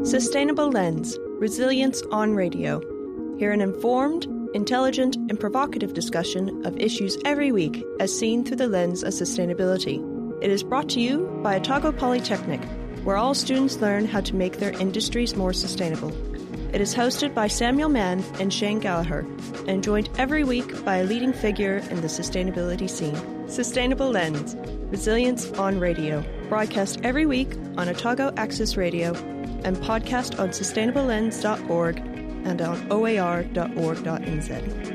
Sustainable Lens, Resilience on Radio. Hear an informed, intelligent and provocative discussion of issues every week as seen through the lens of sustainability. It is brought to you by Otago Polytechnic, where all students learn how to make their industries more sustainable. It is hosted by Samuel Mann and Shane Gallagher, and joined every week by a leading figure in the sustainability scene. Sustainable Lens, Resilience on Radio, broadcast every week on Otago Access Radio, and podcast on sustainablelens.org and on oar.org.nz.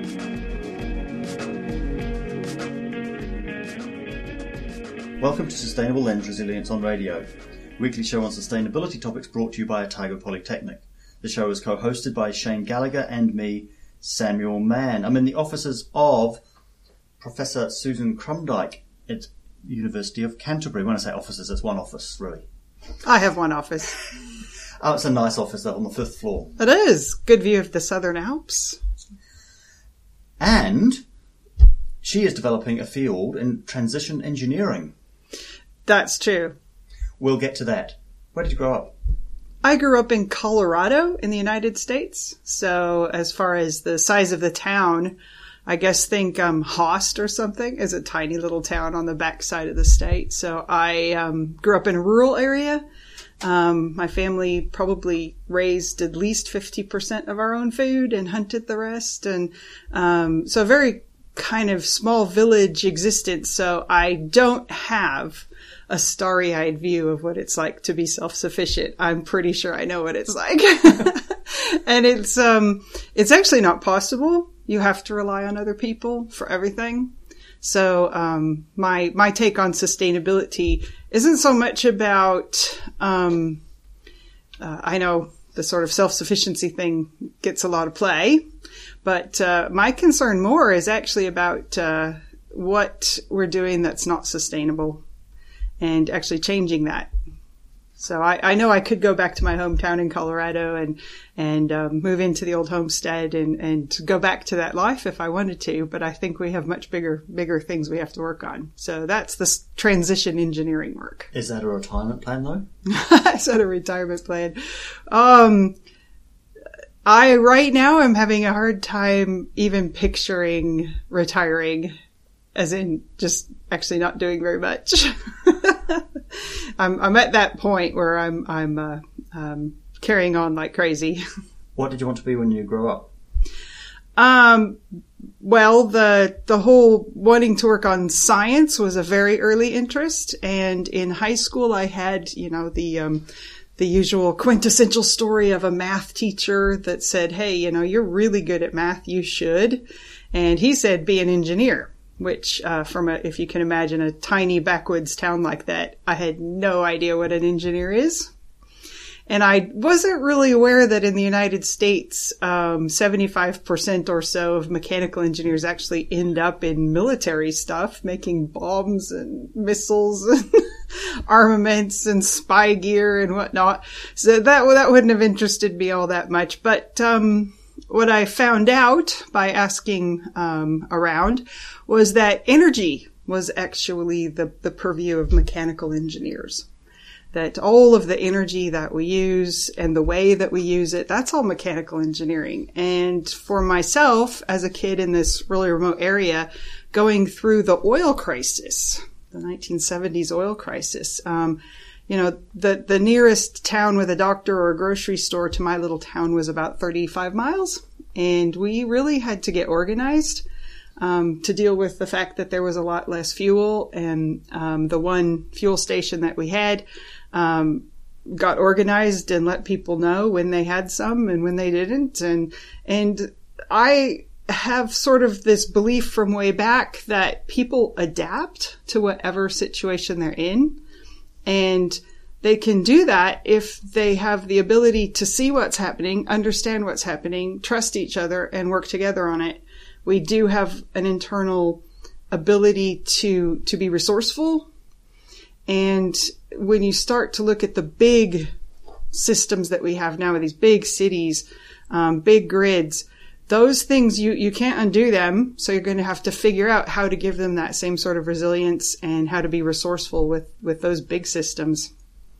Welcome to Sustainable Lens Resilience on Radio, a weekly show on sustainability topics brought to you by Otago Polytechnic. The show is co-hosted by Shane Gallagher and me, Samuel Mann. I'm in the offices of Professor Susan Crumdyke at University of Canterbury. When I say offices, it's one office, really. I have one office. Oh, it's a nice office, though, on the 5th floor. It is. Good view of the Southern Alps. And she is developing a field in transition engineering. That's true. We'll get to that. Where did you grow up? I grew up in Colorado in the United States. So as far as the size of the town, I guess think Host or something is a tiny little town on the backside of the state. So I grew up in a rural area. My family probably raised at least 50% of our own food and hunted the rest. And so a very kind of small village existence. So I don't have a starry-eyed view of what it's like to be self-sufficient. I'm pretty sure I know what it's like. And it's actually not possible. You have to rely on other people for everything. So, my take on sustainability isn't so much about, I know the sort of self-sufficiency thing gets a lot of play, but, my concern more is actually about, what we're doing that's not sustainable and actually changing that. So I know I could go back to my hometown in Colorado and move into the old homestead and go back to that life if I wanted to, but I think we have much bigger things we have to work on. So that's the transition engineering work. Is that a retirement plan, though? Is that a retirement plan? Right now I'm having a hard time even picturing retiring, as in just actually not doing very much. I'm at that point where I'm carrying on like crazy. What did you want to be when you grew up? Well, the whole wanting to work on science was a very early interest. And in high school, I had, the usual quintessential story of a math teacher that said, hey, you're really good at math. You should. And he said, be an engineer. Which, if you can imagine a tiny backwoods town like that, I had no idea what an engineer is. And I wasn't really aware that in the United States, 75% or so of mechanical engineers actually end up in military stuff, making bombs and missiles and armaments and spy gear and whatnot. So that wouldn't have interested me all that much. But, what I found out by asking around was that energy was actually the purview of mechanical engineers. That all of the energy that we use and the way that we use it, that's all mechanical engineering. And for myself, as a kid in this really remote area, going through the oil crisis, the 1970s oil crisis, the nearest town with a doctor or a grocery store to my little town was about 35 miles. And we really had to get organized, to deal with the fact that there was a lot less fuel. And, the one fuel station that we had, got organized and let people know when they had some and when they didn't. And I have sort of this belief from way back that people adapt to whatever situation they're in. And they can do that if they have the ability to see what's happening, understand what's happening, trust each other, and work together on it. We do have an internal ability to be resourceful. And when you start to look at the big systems that we have now with these big cities, big grids, those things, you can't undo them. So you're going to have to figure out how to give them that same sort of resilience and how to be resourceful with those big systems.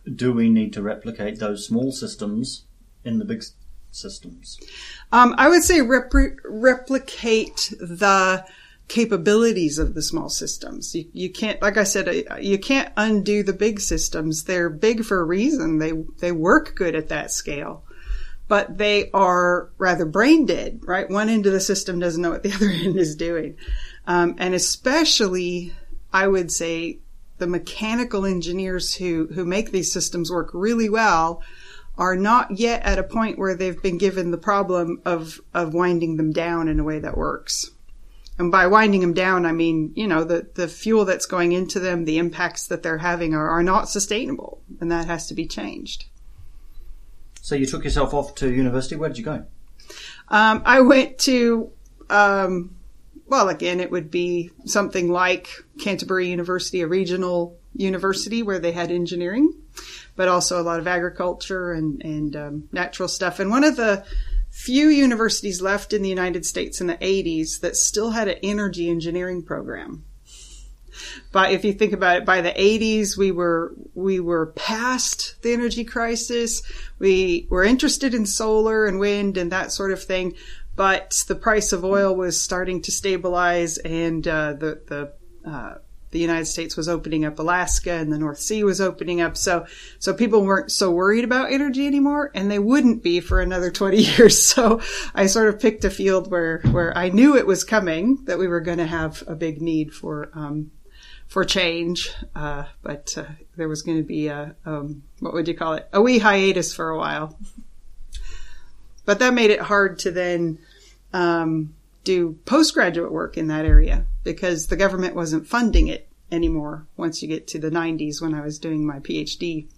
do we need to replicate those small systems in the big systems? I would say replicate the capabilities of the small systems. You can't, like I said, you can't undo the big systems. They're big for a reason. They work good at that scale, but they are rather brain dead, right? One end of the system doesn't know what the other end is doing. And especially, I would say, the mechanical engineers who make these systems work really well are not yet at a point where they've been given the problem of winding them down in a way that works. And by winding them down, I mean, the fuel that's going into them, the impacts that they're having are not sustainable, and that has to be changed. So you took yourself off to university. Where did you go? I went to, again, it would be something like Canterbury University, a regional university where they had engineering, but also a lot of agriculture and natural stuff. And one of the few universities left in the United States in the 80s that still had an energy engineering program. But if you think about it, by the 80s, we were past the energy crisis. We were interested in solar and wind and that sort of thing. But the price of oil was starting to stabilize, and the United States was opening up Alaska, and the North Sea was opening up. So people weren't so worried about energy anymore, and they wouldn't be for another 20 years. So I sort of picked a field where I knew it was coming, that we were going to have a big need for change. But there was going to be what would you call it? A wee hiatus for a while. But that made it hard to then do postgraduate work in that area because the government wasn't funding it anymore once you get to the 90s when I was doing my PhD.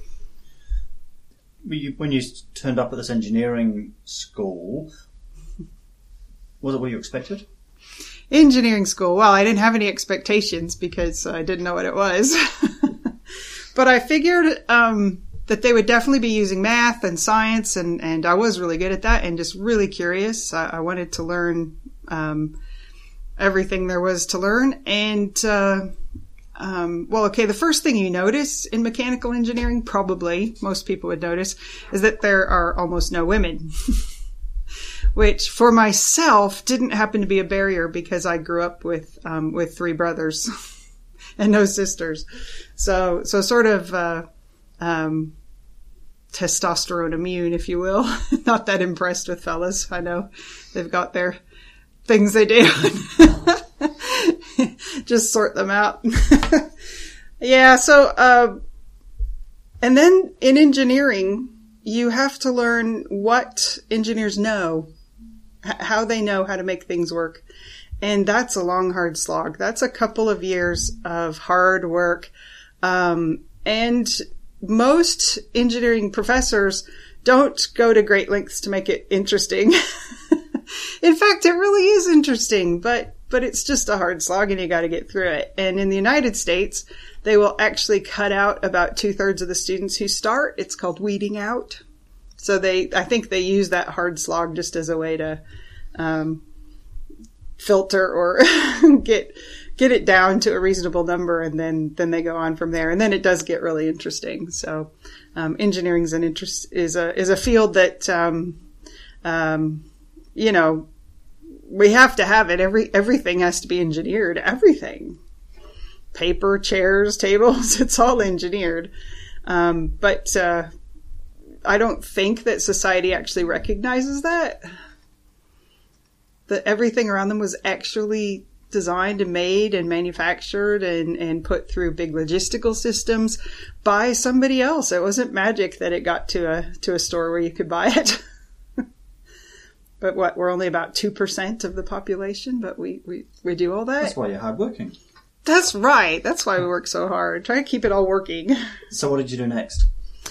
When you turned up at this engineering school, was it what you expected? Engineering school. Well, I didn't have any expectations because I didn't know what it was. But I figured that they would definitely be using math and science, and I was really good at that and just really curious. I wanted to learn everything there was to learn. And, the first thing you notice in mechanical engineering, probably most people would notice, is that there are almost no women. Which for myself didn't happen to be a barrier because I grew up with 3 brothers and no sisters. So sort of, testosterone immune, if you will. Not that impressed with fellas. I know they've got their things they do. Just sort them out. Yeah. So, and then in engineering, you have to learn what engineers know, how they know how to make things work. And that's a long, hard slog. That's a couple of years of hard work. And most engineering professors don't go to great lengths to make it interesting. In fact, it really is interesting, but it's just a hard slog and you got to get through it. And in the United States, they will actually cut out about 2/3 of the students who start. It's called weeding out. So I think they use that hard slog just as a way to, filter or get it down to a reasonable number, and then they go on from there. And then it does get really interesting. So, engineering is a field that, we have to have it. Everything has to be engineered. Everything. Paper, chairs, tables, it's all engineered. But I don't think that society actually recognizes that everything around them was actually designed and made and manufactured and put through big logistical systems by somebody else. It wasn't magic that it got to a store where you could buy it. But we're only about 2% of the population, but we do all that. That's why you're hardworking. That's right. That's why we work so hard. Try to keep it all working. So what did you do next?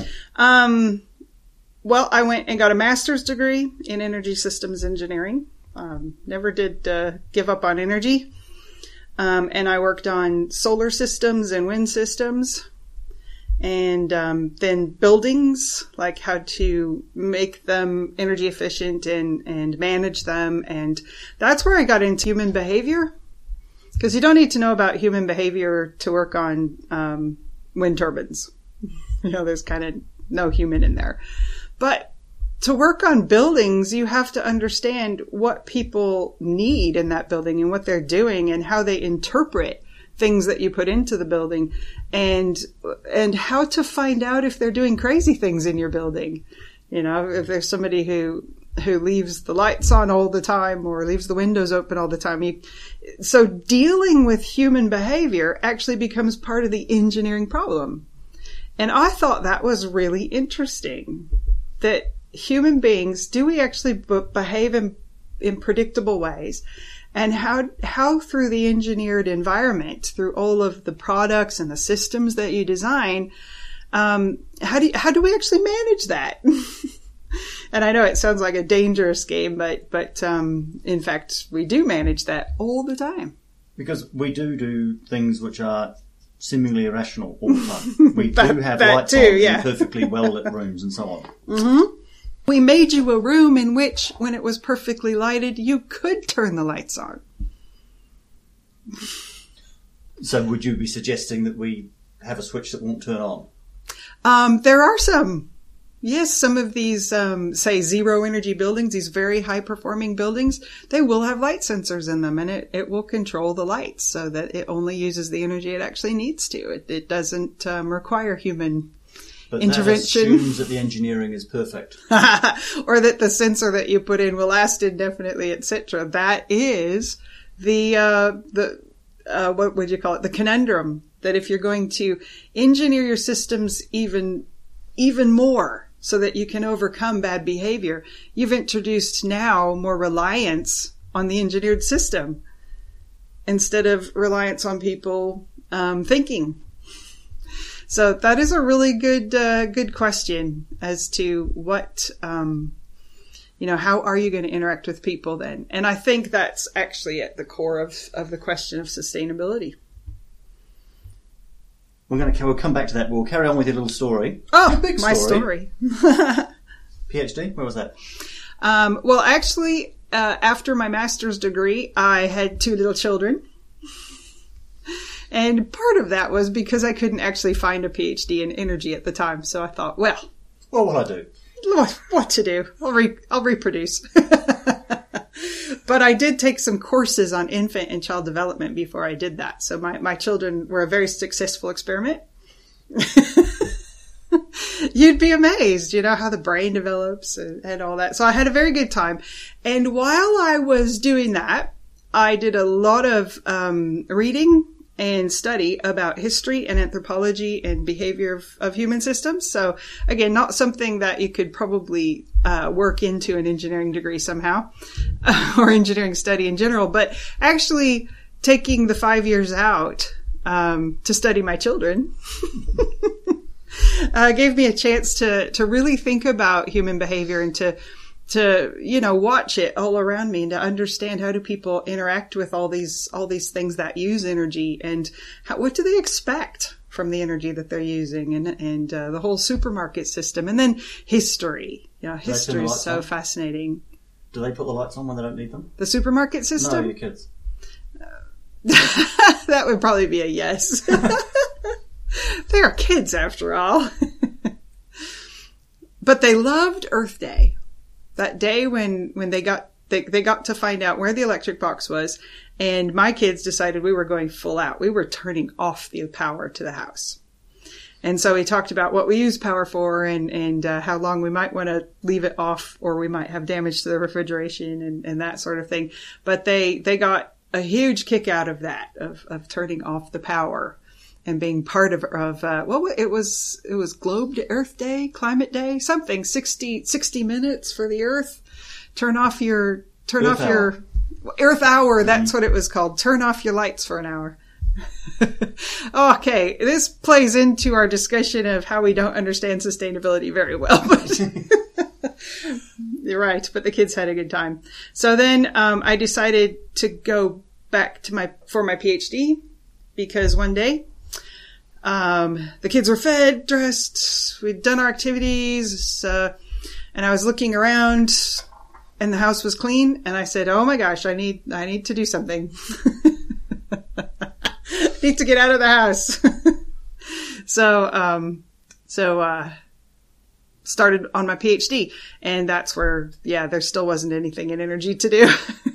Well, I went and got a master's degree in energy systems engineering. Never did give up on energy. And I worked on solar systems and wind systems. And then buildings, like how to make them energy efficient and manage them. And that's where I got into human behavior. Because you don't need to know about human behavior to work on wind turbines. There's kind of no human in there. But to work on buildings, you have to understand what people need in that building and what they're doing and how they interpret things that you put into the building, and how to find out if they're doing crazy things in your building. If there's somebody who leaves the lights on all the time or leaves the windows open all the time. So dealing with human behavior actually becomes part of the engineering problem. And I thought that was really interesting, that human beings, do we actually behave in predictable ways? And how through the engineered environment, through all of the products and the systems that you design, how do we actually manage that? And I know it sounds like a dangerous game, but in fact, we do manage that all the time. Because we do things which are seemingly irrational all the time. We do have lights on in perfectly well-lit rooms and so on. Mm-hmm. We made you a room in which, when it was perfectly lighted, you could turn the lights on. So would you be suggesting that we have a switch that won't turn on? There are some. Yes, some of these, say, zero-energy buildings, these very high-performing buildings, they will have light sensors in them, and it will control the lights so that it only uses the energy it actually needs to. It doesn't require human intervention. That assumes that the engineering is perfect. Or that the sensor that you put in will last indefinitely, etc. That is what would you call it? The conundrum. That if you're going to engineer your systems even more so that you can overcome bad behavior, you've introduced now more reliance on the engineered system instead of reliance on people thinking. So that is a really good question as to what, how are you going to interact with people then? And I think that's actually at the core of the question of sustainability. We'll come back to that. We'll carry on with your little story. Oh, your big my story. PhD? Where was that? Well, actually, after my master's degree, I had 2 little children. And part of that was because I couldn't actually find a PhD in energy at the time. So I thought, what will I do? What to do? I'll reproduce. But I did take some courses on infant and child development before I did that. So my children were a very successful experiment. You'd be amazed, how the brain develops and all that. So I had a very good time. And while I was doing that, I did a lot of reading and study about history and anthropology and behavior of human systems. So again, not something that you could probably work into an engineering degree somehow or engineering study in general, but actually taking the 5 years out to study my children gave me a chance to really think about human behavior and to watch it all around me and to understand how do people interact with all these things that use energy and what do they expect from the energy that they're using and the whole supermarket system and then history. History is so fascinating. Do they put the lights on when they don't need them? The supermarket system? No, your kids. That would probably be a yes. They are kids after all. But they loved Earth Day. That day when they got to find out where the electric box was, and my kids decided we were going full out. We were turning off the power to the house. And so we talked about what we use power for and how long we might want to leave it off or we might have damage to the refrigeration and that sort of thing. But they got a huge kick out of that, of turning off the power and being part of it was Globe to Earth Day, Climate Day, something, 60 minutes for the Earth. Turn off your Earth Hour. That's what it was called. Turn off your lights for an hour. Okay. This plays into our discussion of how we don't understand sustainability very well, but you're right. But the kids had a good time. So then, I decided to go back for my PhD because one day, the kids were fed, dressed, we'd done our activities, and I was looking around and the house was clean and I said, oh my gosh, I need to do something. I need to get out of the house. So So, started on my PhD, and that's where, there still wasn't anything in energy to do.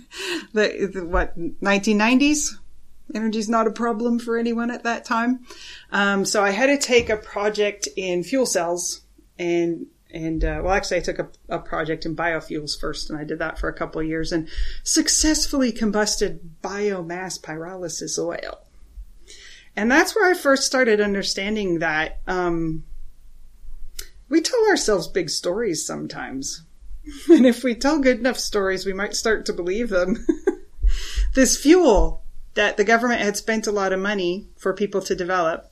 1990s? Energy's not a problem for anyone at that time. So I had to take a project in fuel cells actually I took a project in biofuels first, and I did that for a couple of years and successfully combusted biomass pyrolysis oil. And that's where I first started understanding that, we tell ourselves big stories sometimes. And if we tell good enough stories, we might start to believe them. This fuel that the government had spent a lot of money for people to develop,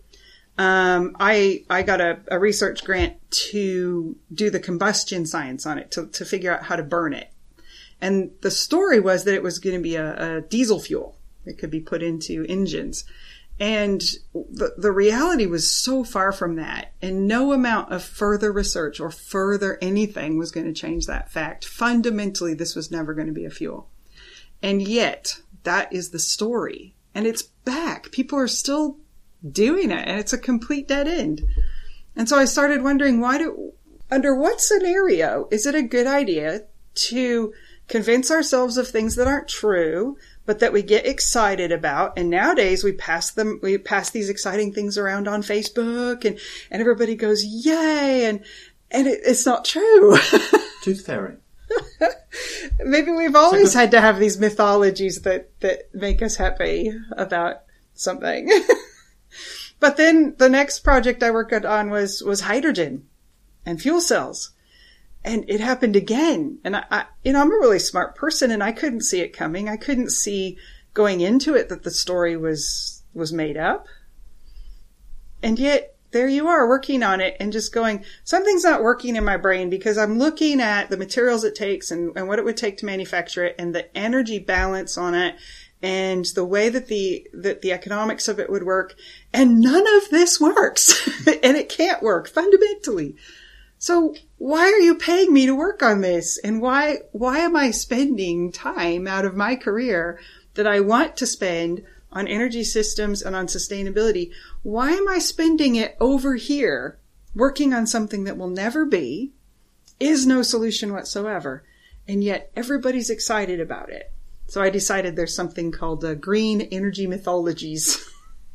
I got a research grant to do the combustion science on it, to figure out how to burn it. And the story was that it was going to be a diesel fuel that could be put into engines. And the reality was so far from that, and no amount of further research or further anything was going to change that fact. Fundamentally, this was never going to be a fuel. And yet, that is the story. And it's back. People are still doing it, and it's a complete dead end. And so I started wondering, under what scenario is it a good idea to convince ourselves of things that aren't true, but that we get excited about? And nowadays we pass these exciting things around on Facebook, and everybody goes, yay, and it's not true. Tooth fairy. Maybe we've always had to have these mythologies that make us happy about something. But then the next project I worked on was hydrogen and fuel cells. And it happened again. And I'm a really smart person, and I couldn't see it coming. I couldn't see going into it that the story was made up. And yet there you are working on it and just going, something's not working in my brain, because I'm looking at the materials it takes and what it would take to manufacture it, and the energy balance on it, and the way that the economics of it would work. And none of this works. And it can't work fundamentally. So why are you paying me to work on this? And why am I spending time out of my career that I want to spend on energy systems and on sustainability? Why am I spending it over here working on something that will never be, is no solution whatsoever, and yet everybody's excited about it? So I decided there's something called green energy mythologies.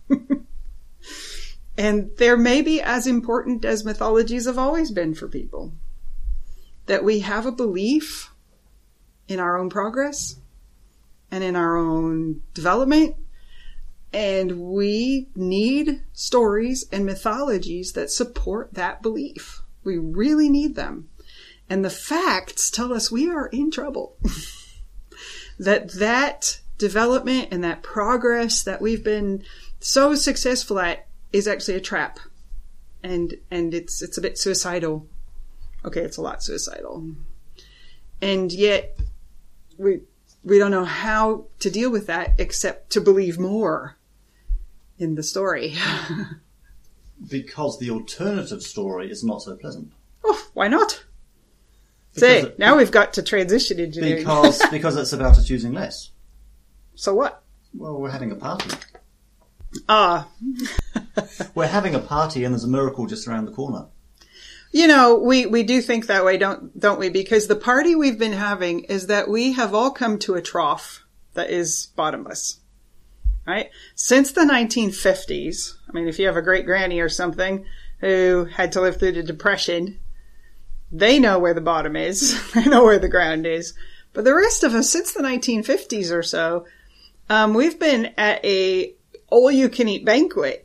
And they're maybe as important as mythologies have always been for people. That we have a belief in our own progress and in our own development. And we need stories and mythologies that support that belief. We really need them. And the facts tell us we are in trouble. that development and that progress that we've been so successful at is actually a trap. And it's a bit suicidal. Okay, it's a lot suicidal. And yet we don't know how to deal with that except to believe more in the story. Because the alternative story is not so pleasant. Oh, why not? Now we've got to transition engineering. Because it's about us using less. So what? Well, we're having a party. We're having a party, and there's a miracle just around the corner. You know, we do think that way, don't we? Because the party we've been having is that we have all come to a trough that is bottomless. Right? Since the 1950s, I mean, if you have a great granny or something who had to live through the Depression, they know where the bottom is. They know where the ground is. But the rest of us, since the 1950s or so, we've been at a all-you-can-eat banquet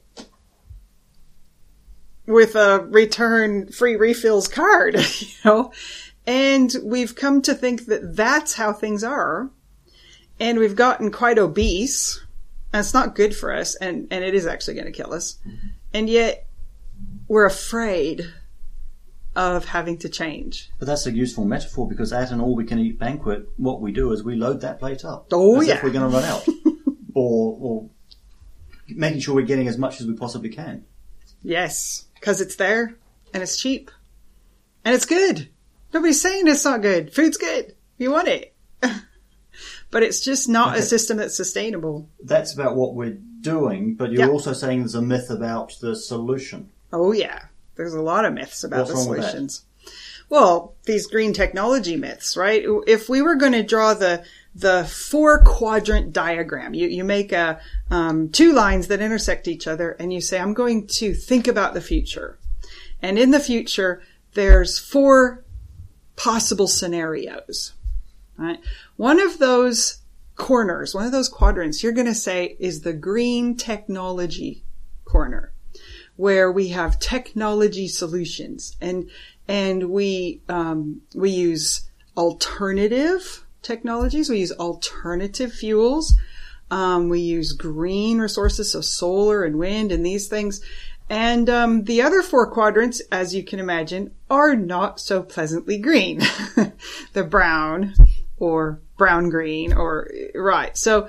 with a return free refills card, you know, and we've come to think that that's how things are, and we've gotten quite obese, and it's not good for us, and it is actually going to kill us, and yet we're afraid of having to change. But that's a useful metaphor, because at an all-we-can-eat banquet, what we do is we load that plate up. Oh, as yeah. if we're going to run out. or making sure we're getting as much as we possibly can. Yes, because it's there, and it's cheap, and it's good. Nobody's saying it's not good. Food's good. You want it. But it's just not a system that's sustainable. That's about what we're doing, but you're also saying there's a myth about the solution. Oh, yeah. There's a lot of myths about the What's wrong with that? solutions. Well, these green technology myths, right? If we were going to draw the 4-quadrant diagram, you make two lines that intersect each other and you say, I'm going to think about the future. And in the future, there's 4 possible scenarios, right? One of those corners, one of those quadrants, you're going to say is the green technology corner, where we have technology solutions and we use alternative technologies. We use alternative fuels. We use green resources, so solar and wind and these things. And the other 4 quadrants, as you can imagine, are not so pleasantly green. The brown or brown-green or, right. So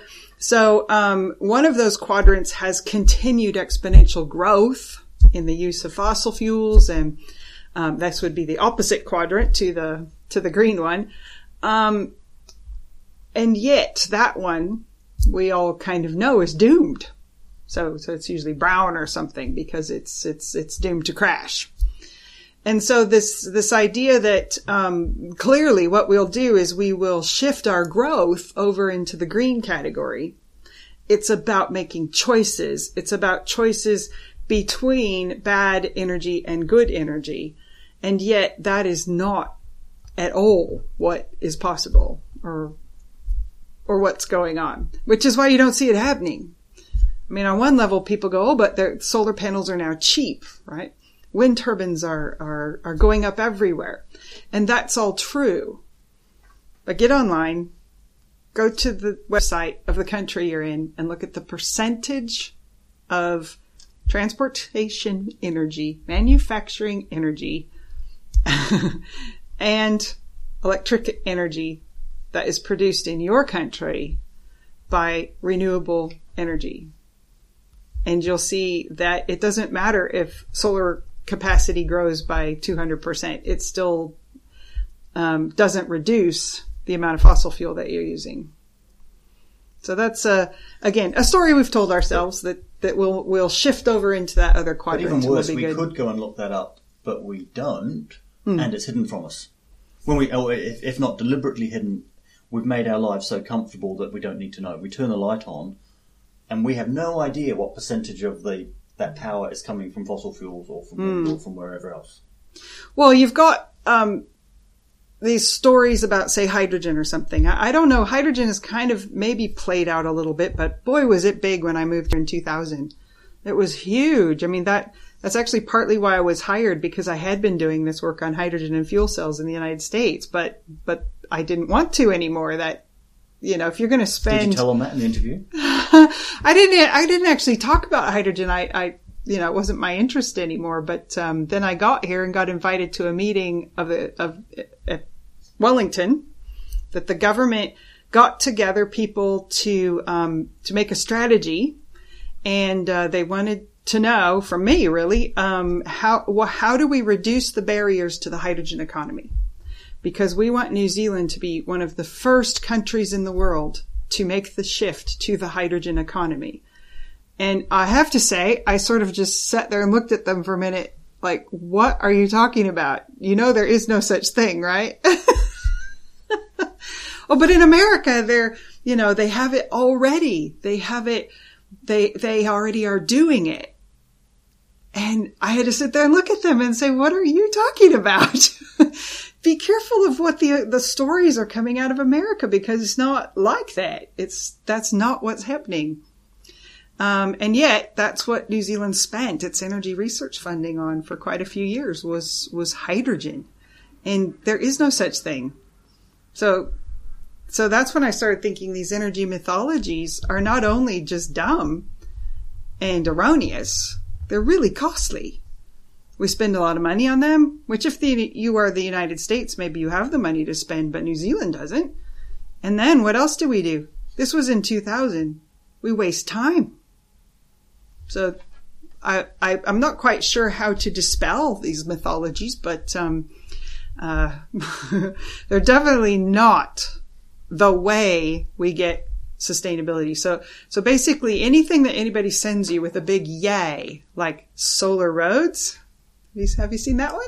one of those quadrants has continued exponential growth in the use of fossil fuels, and this would be the opposite quadrant to the green one. And yet that one we all kind of know is doomed. So it's usually brown or something because it's doomed to crash. And so this idea that clearly what we'll do is we will shift our growth over into the green category. It's about making choices. It's about choices between bad energy and good energy. And yet that is not at all what is possible or what's going on, which is why you don't see it happening. I mean, on one level, people go, oh, but their solar panels are now cheap, right? Wind turbines are going up everywhere. And that's all true. But get online, go to the website of the country you're in and look at the percentage of transportation energy, manufacturing energy, and electric energy that is produced in your country by renewable energy. And you'll see that it doesn't matter if solar capacity grows by 200%. It still doesn't reduce the amount of fossil fuel that you're using. So that's, again, a story we've told ourselves that we'll shift over into that other quadrant. But even worse, we could go and look that up, but we don't, and it's hidden from us. If not deliberately hidden, we've made our lives so comfortable that we don't need to know. We turn the light on, and we have no idea what percentage of that power is coming from fossil fuels or from wherever else. Well, you've got these stories about, say, hydrogen or something. I don't know. Hydrogen is kind of maybe played out a little bit, but boy, was it big when I moved here in 2000. It was huge. I mean, that's actually partly why I was hired, because I had been doing this work on hydrogen and fuel cells in the United States, but I didn't want to anymore. That, if you're going to spend... Did you tell them that in the interview? I didn't actually talk about hydrogen. I it wasn't my interest anymore. But then I got here and got invited to a meeting at Wellington, that the government got together people to make a strategy, and they wanted to know from me, really, how do we reduce the barriers to the hydrogen economy? Because we want New Zealand to be one of the first countries in the world to make the shift to the hydrogen economy. And I have to say, I sort of just sat there and looked at them for a minute, like, what are you talking about? There is no such thing, right? Oh, but in America, they have it already. They have it, they already are doing it. And I had to sit there and look at them and say, what are you talking about? Be careful of what the stories are coming out of America, because it's not like that. That's not what's happening. And yet that's what New Zealand spent its energy research funding on for quite a few years was hydrogen. And there is no such thing. So that's when I started thinking these energy mythologies are not only just dumb and erroneous, they're really costly. We spend a lot of money on them, which if you are the United States, maybe you have the money to spend, but New Zealand doesn't. And then what else do we do? This was in 2000. We waste time. So I'm not quite sure how to dispel these mythologies, but they're definitely not the way we get sustainability. So basically anything that anybody sends you with a big yay, like solar roads, Have you seen that one?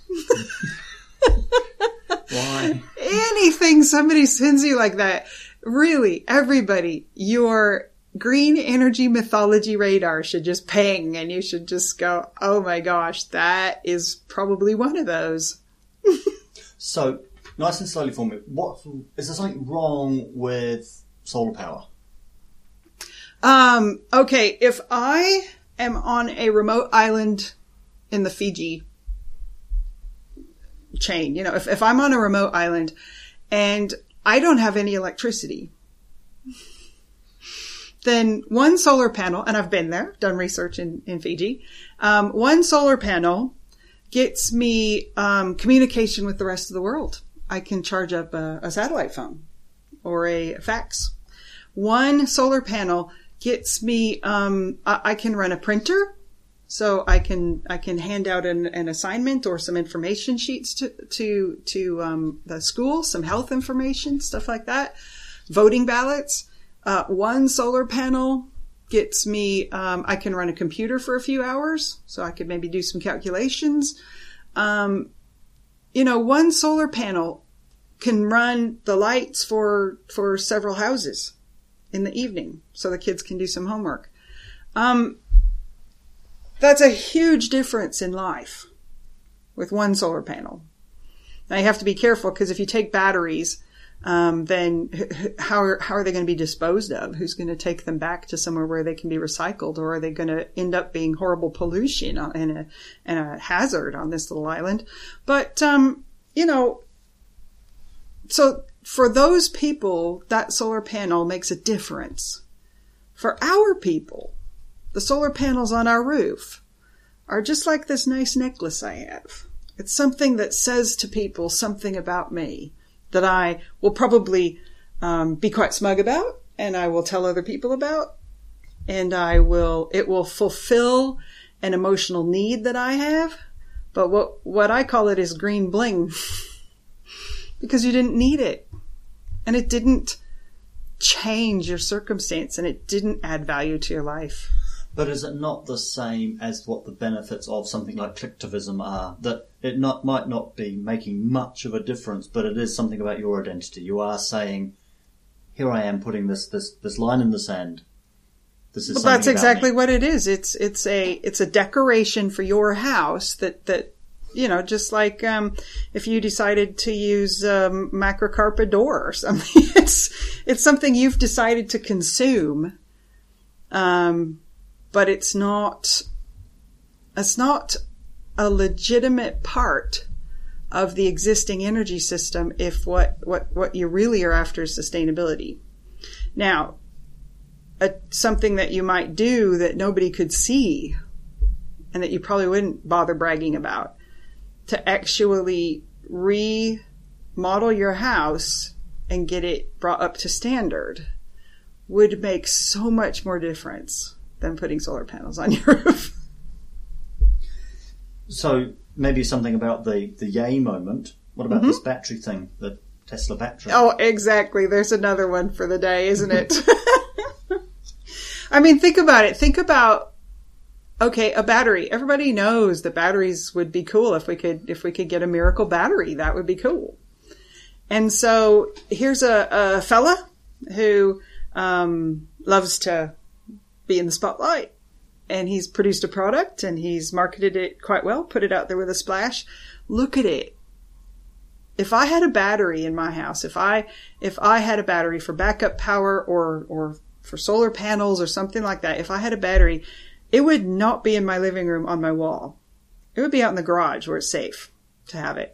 Why? Anything somebody sends you like that. Really, everybody, your green energy mythology radar should just ping and you should just go, oh my gosh, that is probably one of those. So, nice and slowly for me, is there something wrong with solar power? Okay, if I am on a remote island in the Fiji chain, if I'm on a remote island and I don't have any electricity, then one solar panel, and I've been there, done research in Fiji, one solar panel gets me communication with the rest of the world. I can charge up a satellite phone or a fax. One solar panel gets me, I can run a printer, so I can hand out an assignment or some information sheets to the school, some health information, stuff like that. Voting ballots. One solar panel gets me, I can run a computer for a few hours, so I could maybe do some calculations. One solar panel can run the lights for several houses in the evening, so the kids can do some homework. That's a huge difference in life with one solar panel. Now you have to be careful because if you take batteries, then how are they going to be disposed of? Who's going to take them back to somewhere where they can be recycled, or are they going to end up being horrible pollution and a hazard on this little island? But, so for those people, that solar panel makes a difference. For our people, the solar panels on our roof are just like this nice necklace I have. It's something that says to people something about me that I will probably be quite smug about, and I will tell other people about, and it will fulfill an emotional need that I have. But what I call it is green bling because you didn't need it, and it didn't change your circumstance, and it didn't add value to your life. But is it not the same as what the benefits of something like collectivism are? That it might not be making much of a difference, but it is something about your identity. You are saying, here I am putting this line in the sand. This is Well, that's exactly what it is. It's a decoration for your house that just like if you decided to use macrocarpa door or something. It's something you've decided to consume. But it's not a legitimate part of the existing energy system if what you really are after is sustainability. Now, something that you might do that nobody could see and that you probably wouldn't bother bragging about, to actually remodel your house and get it brought up to standard, would make so much more difference than putting solar panels on your roof. So maybe something about the yay moment. What about this battery thing, the Tesla battery? Oh, exactly. There's another one for the day, isn't it? I mean, think about it. Think about, okay, a battery. Everybody knows that batteries would be cool if we could get a miracle battery. That would be cool. And so here's a fella who loves to be in the spotlight, and he's produced a product and he's marketed it quite well, put it out there with a splash. Look at it. If I had a battery in my house, if I had a battery for backup power or for solar panels or something like that, if I had a battery, it would not be in my living room on my wall. It would be out in the garage where it's safe to have it.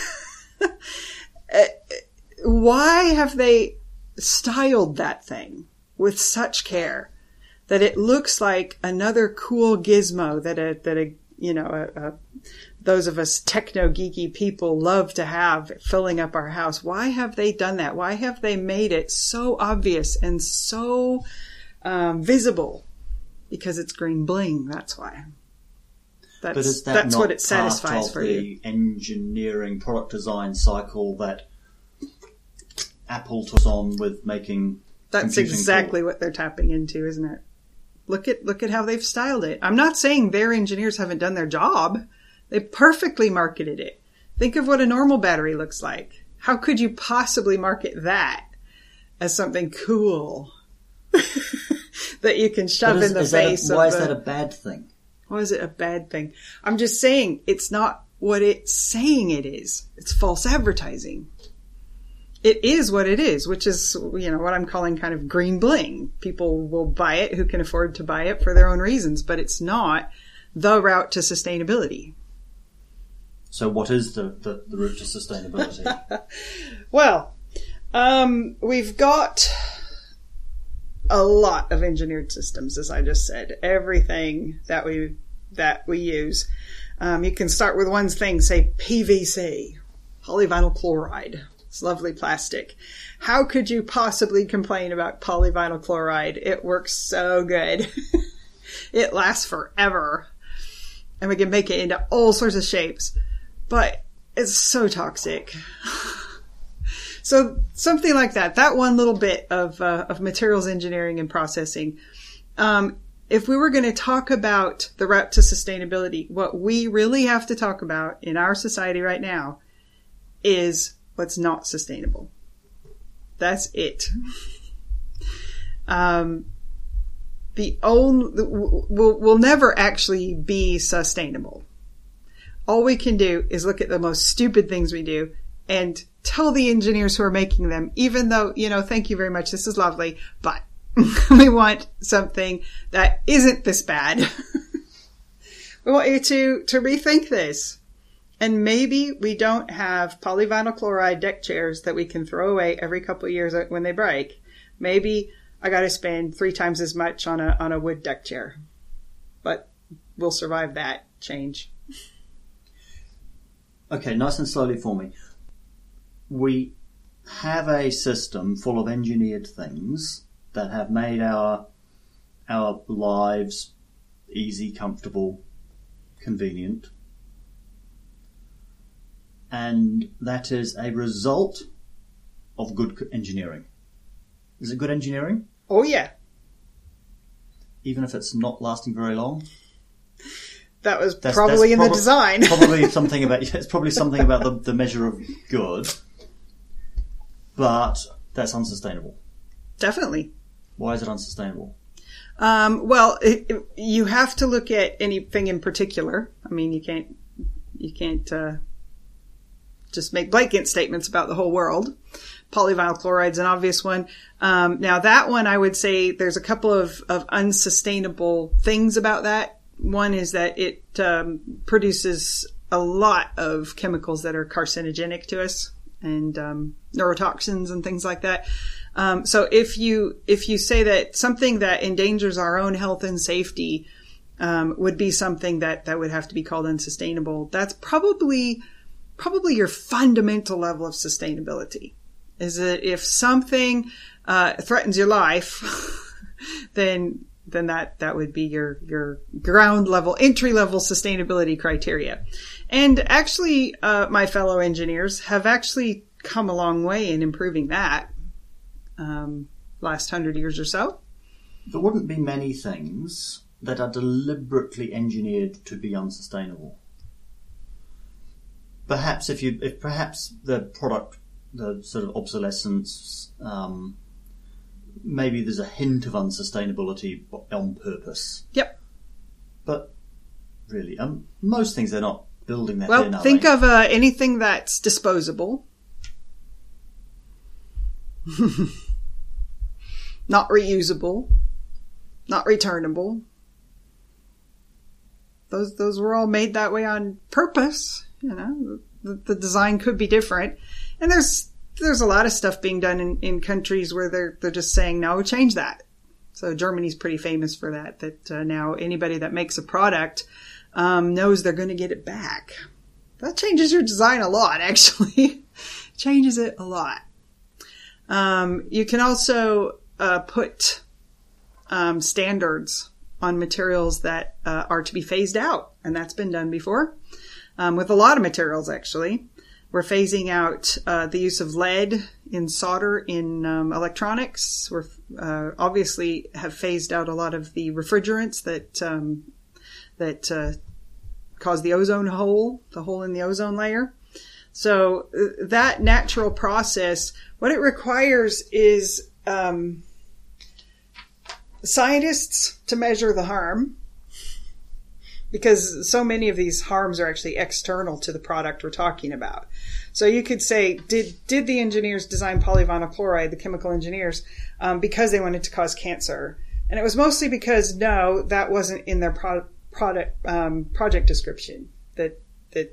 Why have they styled that thing with such care that it looks like another cool gizmo that those of us techno geeky people love to have filling up our house? Why have they done that? Why have they made it so obvious and so visible? Because it's green bling. That's why. That's what it satisfies for you. The engineering product design cycle that Apple took on with making. That's exactly what they're tapping into, isn't it? Look at how they've styled it. I'm not saying their engineers haven't done their job. They perfectly marketed it. Think of what a normal battery looks like. How could you possibly market that as something cool that you can shove in the face of why is that a bad thing? Why is it a bad thing? I'm just saying it's not what it's saying it is. It's false advertising. It is what it is, which is, what I'm calling kind of green bling. People will buy it who can afford to buy it for their own reasons, but it's not the route to sustainability. So what is the route to sustainability? Well, we've got a lot of engineered systems, as I just said. Everything that we use. You can start with one thing, say PVC, polyvinyl chloride. It's lovely plastic. How could you possibly complain about polyvinyl chloride? It works so good. It lasts forever. And we can make it into all sorts of shapes. But it's so toxic. So something like that. That one little bit of materials engineering and processing. If we were going to talk about the route to sustainability, what we really have to talk about in our society right now is what's not sustainable. That's it. We'll never actually be sustainable. All we can do is look at the most stupid things we do and tell the engineers who are making them, even though, thank you very much, this is lovely, but we want something that isn't this bad. We want you to rethink this. And maybe we don't have polyvinyl chloride deck chairs that we can throw away every couple of years when they break. Maybe I got to spend 3 times as much on a wood deck chair. But we'll survive that change. Okay, nice and slowly for me. We have a system full of engineered things that have made our lives easy, comfortable, convenient. And that is a result of good engineering. Is it good engineering? Oh, yeah. Even if it's not lasting very long? That was probably in the design. It's probably something about the measure of good. But that's unsustainable. Definitely. Why is it unsustainable? Well, you have to look at anything in particular. I mean, you can't just make blanket statements about the whole world. Polyvinyl chloride's an obvious one. Now that one, I would say there's a couple of unsustainable things about that. One is that it produces a lot of chemicals that are carcinogenic to us and neurotoxins and things like that. So if you say that something that endangers our own health and safety would be something that would have to be called unsustainable, that's probably your fundamental level of sustainability. Is that if something threatens your life, then that would be your ground level, entry level sustainability criteria. And actually, my fellow engineers have actually come a long way in improving that last 100 years or so. There wouldn't be many things that are deliberately engineered to be unsustainable. Perhaps if perhaps the product, the sort of obsolescence, maybe there's a hint of unsustainability on purpose. Yep. But really, most things they're not building that in. Well, think of anything that's disposable. Not reusable. Not returnable. Those were all made that way on purpose. The design could be different. And there's a lot of stuff being done in countries where they're just saying, no, change that. So Germany's pretty famous for that now anybody that makes a product knows they're going to get it back. That changes your design a lot, actually. Changes it a lot. You can also put standards on materials that are to be phased out, and that's been done before with a lot of materials, actually. We're phasing out the use of lead in solder in electronics. We're obviously have phased out a lot of the refrigerants that cause the ozone hole, the hole in the ozone layer. So that natural process, what it requires is scientists to measure the harm, because so many of these harms are actually external to the product we're talking about. So you could say, did the engineers design polyvinyl chloride, the chemical engineers, because they wanted to cause cancer? And it was mostly because, no, that wasn't in their project description. That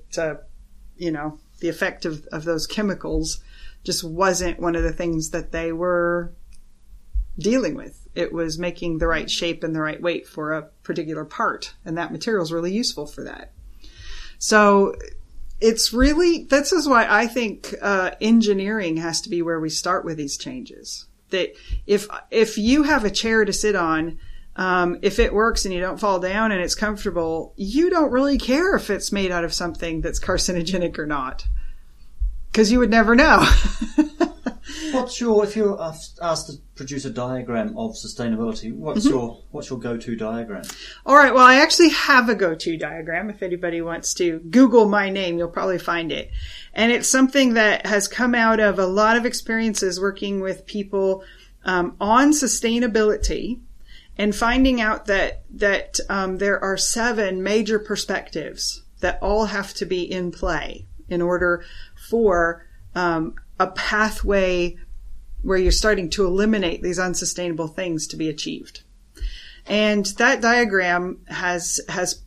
the effect of those chemicals just wasn't one of the things that they were dealing with. It was making the right shape and the right weight for a particular part. And that material is really useful for that. So it's really, this is why I think engineering has to be where we start with these changes. That if you have a chair to sit on, if it works and you don't fall down and it's comfortable, you don't really care if it's made out of something that's carcinogenic or not, because you would never know. If you're asked to produce a diagram of sustainability, what's your go-to diagram? All right. Well, I actually have a go-to diagram. If anybody wants to Google my name, you'll probably find it. And it's something that has come out of a lot of experiences working with people on sustainability, and finding out that there are 7 major perspectives that all have to be in play in order for a pathway where you're starting to eliminate these unsustainable things to be achieved. And that diagram has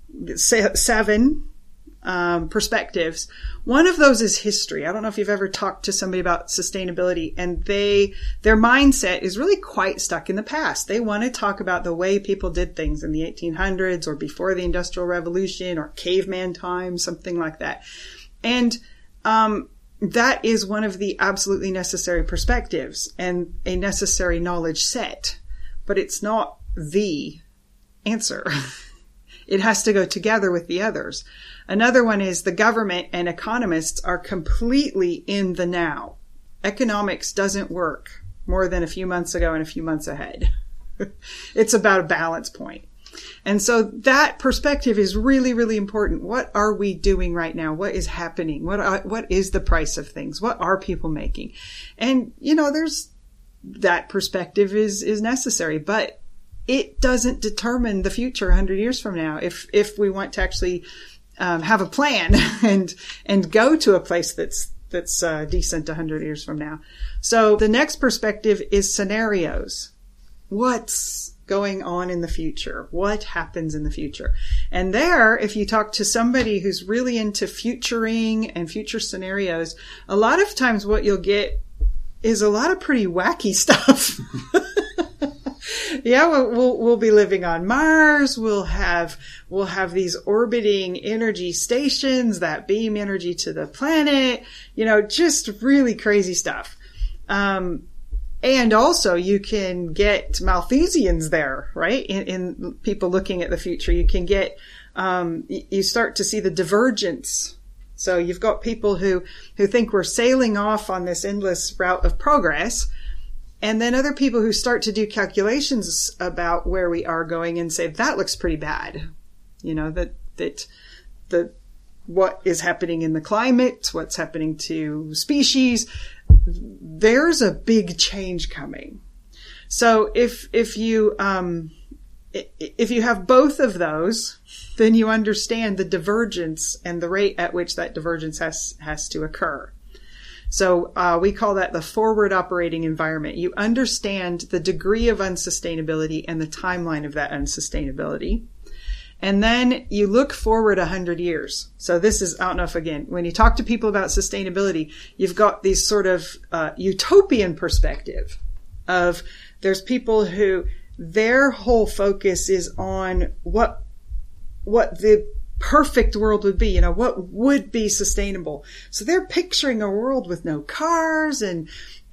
7 perspectives. One of those is history. I don't know if you've ever talked to somebody about sustainability, and their mindset is really quite stuck in the past. They want to talk about the way people did things in the 1800s or before the Industrial Revolution or caveman times, something like that. And that is one of the absolutely necessary perspectives and a necessary knowledge set, but it's not the answer. It has to go together with the others. Another one is the government and economists are completely in the now. Economics doesn't work more than a few months ago and a few months ahead. It's about a balance point. And so that perspective is really, really important. What are we doing right now? What is happening? What is the price of things? What are people making? And, there's that perspective is necessary, but it doesn't determine the future 100 years from now. If we want to actually have a plan and go to a place that's decent 100 years from now. So the next perspective is scenarios. What's going on in the future? What happens in the future? And there, if you talk to somebody who's really into futuring and future scenarios, a lot of times what you'll get is a lot of pretty wacky stuff. Yeah, we'll be living on Mars. We'll have these orbiting energy stations that beam energy to the planet. Just really crazy stuff. And also you can get Malthusians there, right? In people looking at the future, you can get, you start to see the divergence. So you've got people who think we're sailing off on this endless route of progress. And then other people who start to do calculations about where we are going and say, that looks pretty bad. What is happening in the climate, what's happening to species, there's a big change coming. So if you have both of those, then you understand the divergence and the rate at which that divergence has to occur. So we call that the forward operating environment. You understand the degree of unsustainability and the timeline of that unsustainability. And then you look forward 100 years. So this is, I don't know if, again, when you talk to people about sustainability, you've got these sort of utopian perspective of there's people who their whole focus is on what the perfect world would be, what would be sustainable. So they're picturing a world with no cars and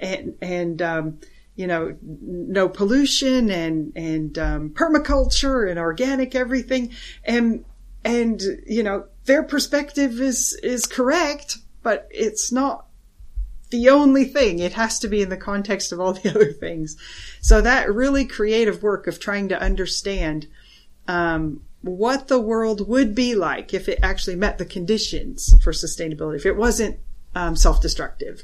no pollution and permaculture and organic everything. And their perspective is correct, but it's not the only thing. It has to be in the context of all the other things. So that really creative work of trying to understand, what the world would be like if it actually met the conditions for sustainability, if it wasn't self-destructive.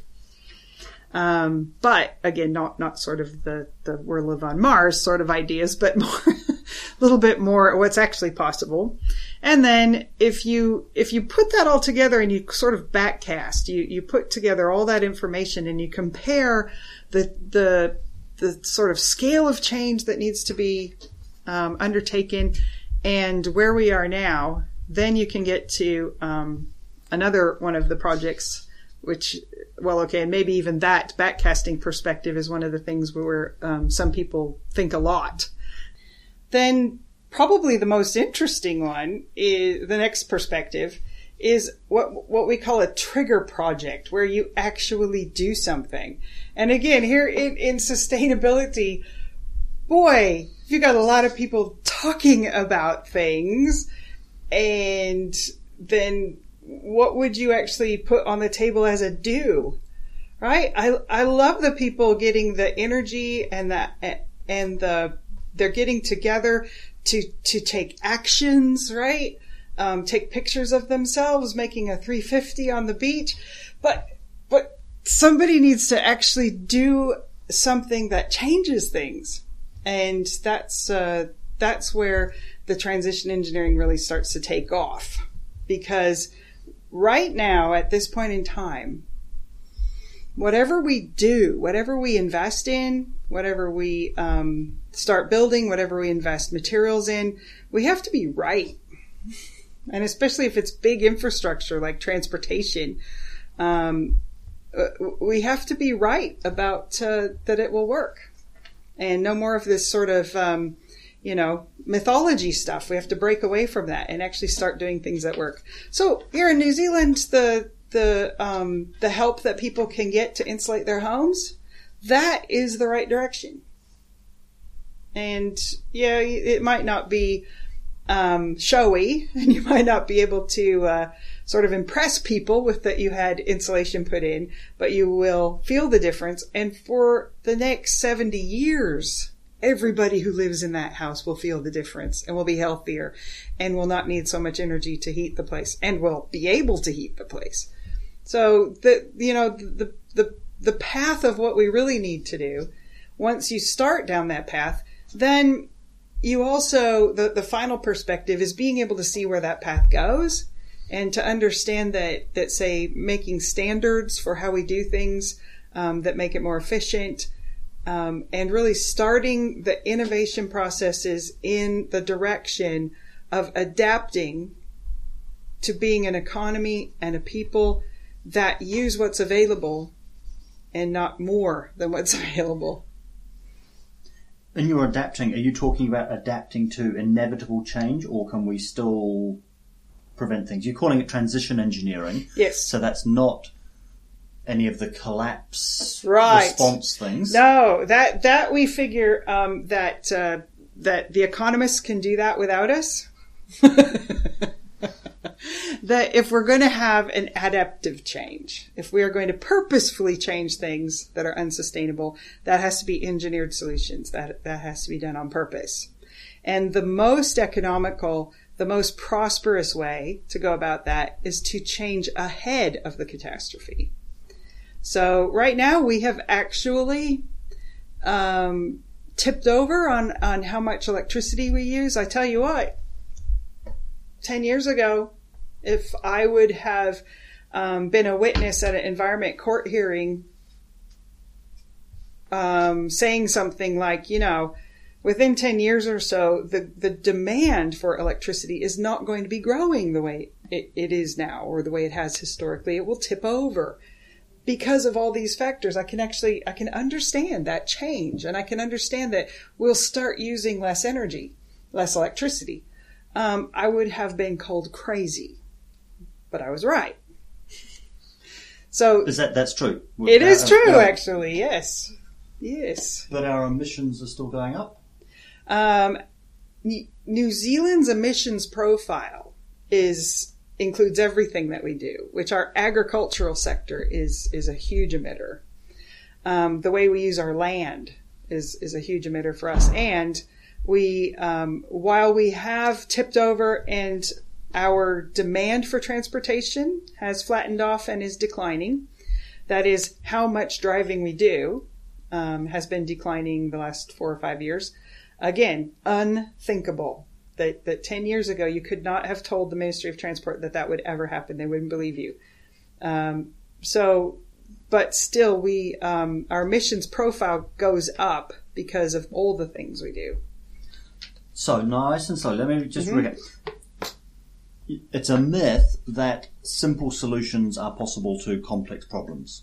But again, not sort of the we're live on Mars sort of ideas, but more, a little bit more what's actually possible. And then if you put that all together and you sort of backcast, you put together all that information and you compare the sort of scale of change that needs to be undertaken and where we are now, then you can get to another one of the projects, which, well, okay, and maybe even that backcasting perspective is one of the things where some people think a lot. Then probably the most interesting one is the next perspective is what we call a trigger project, where you actually do something. And again, here in sustainability, boy, you got a lot of people talking about things, and then what would you actually put on the table as a do? Right? I love the people getting the energy and they're getting together to take actions, right? Take pictures of themselves making a 350 on the beach, but somebody needs to actually do something that changes things. And that's where the transition engineering really starts to take off, because right now, at this point in time, whatever we do, whatever we invest in, whatever we start building, whatever we invest materials in, we have to be right. And especially if it's big infrastructure like transportation, we have to be right about that it will work. And no more of this sort of, mythology stuff. We have to break away from that and actually start doing things that work. So here in New Zealand, the help that people can get to insulate their homes, that is the right direction. And yeah, it might not be showy, and you might not be able to sort of impress people with that you had insulation put in, but you will feel the difference. And for the next 70 years, everybody who lives in that house will feel the difference and will be healthier and will not need so much energy to heat the place and will be able to heat the place. So the path of what we really need to do, once you start down that path, then you also, the final perspective is being able to see where that path goes and to understand that say, making standards for how we do things that make it more efficient, and really starting the innovation processes in the direction of adapting to being an economy and a people that use what's available and not more than what's available. And you're adapting, are you talking about adapting to inevitable change, or can we still prevent things? You're calling it transition engineering. Yes. So that's not any of the collapse right. response things. No, that we figure that the economists can do that without us. That if we're going to have an adaptive change, if we are going to purposefully change things that are unsustainable, that has to be engineered solutions. That has to be done on purpose. And the most economical, the most prosperous way to go about that is to change ahead of the catastrophe. So right now we have actually tipped over on how much electricity we use. I tell you what, 10 years ago, if I would have been a witness at an environment court hearing saying something like, within 10 years or so, the demand for electricity is not going to be growing the way it is now or the way it has historically. It will tip over. Because of all these factors, I can understand that change, and I can understand that we'll start using less energy, less electricity. I would have been called crazy, but I was right. So that's true? It is true, actually. Yes. But our emissions are still going up. New Zealand's emissions profile includes everything that we do, which our agricultural sector is a huge emitter. The way we use our land is a huge emitter for us. And While we have tipped over and our demand for transportation has flattened off and is declining, that is, how much driving we do has been declining the last 4 or 5 years. Again, unthinkable that 10 years ago you could not have told the Ministry of Transport that would ever happen. They wouldn't believe you. But still, our emissions profile goes up because of all the things we do. So nice and slow. Let me just recap. It's a myth that simple solutions are possible to complex problems.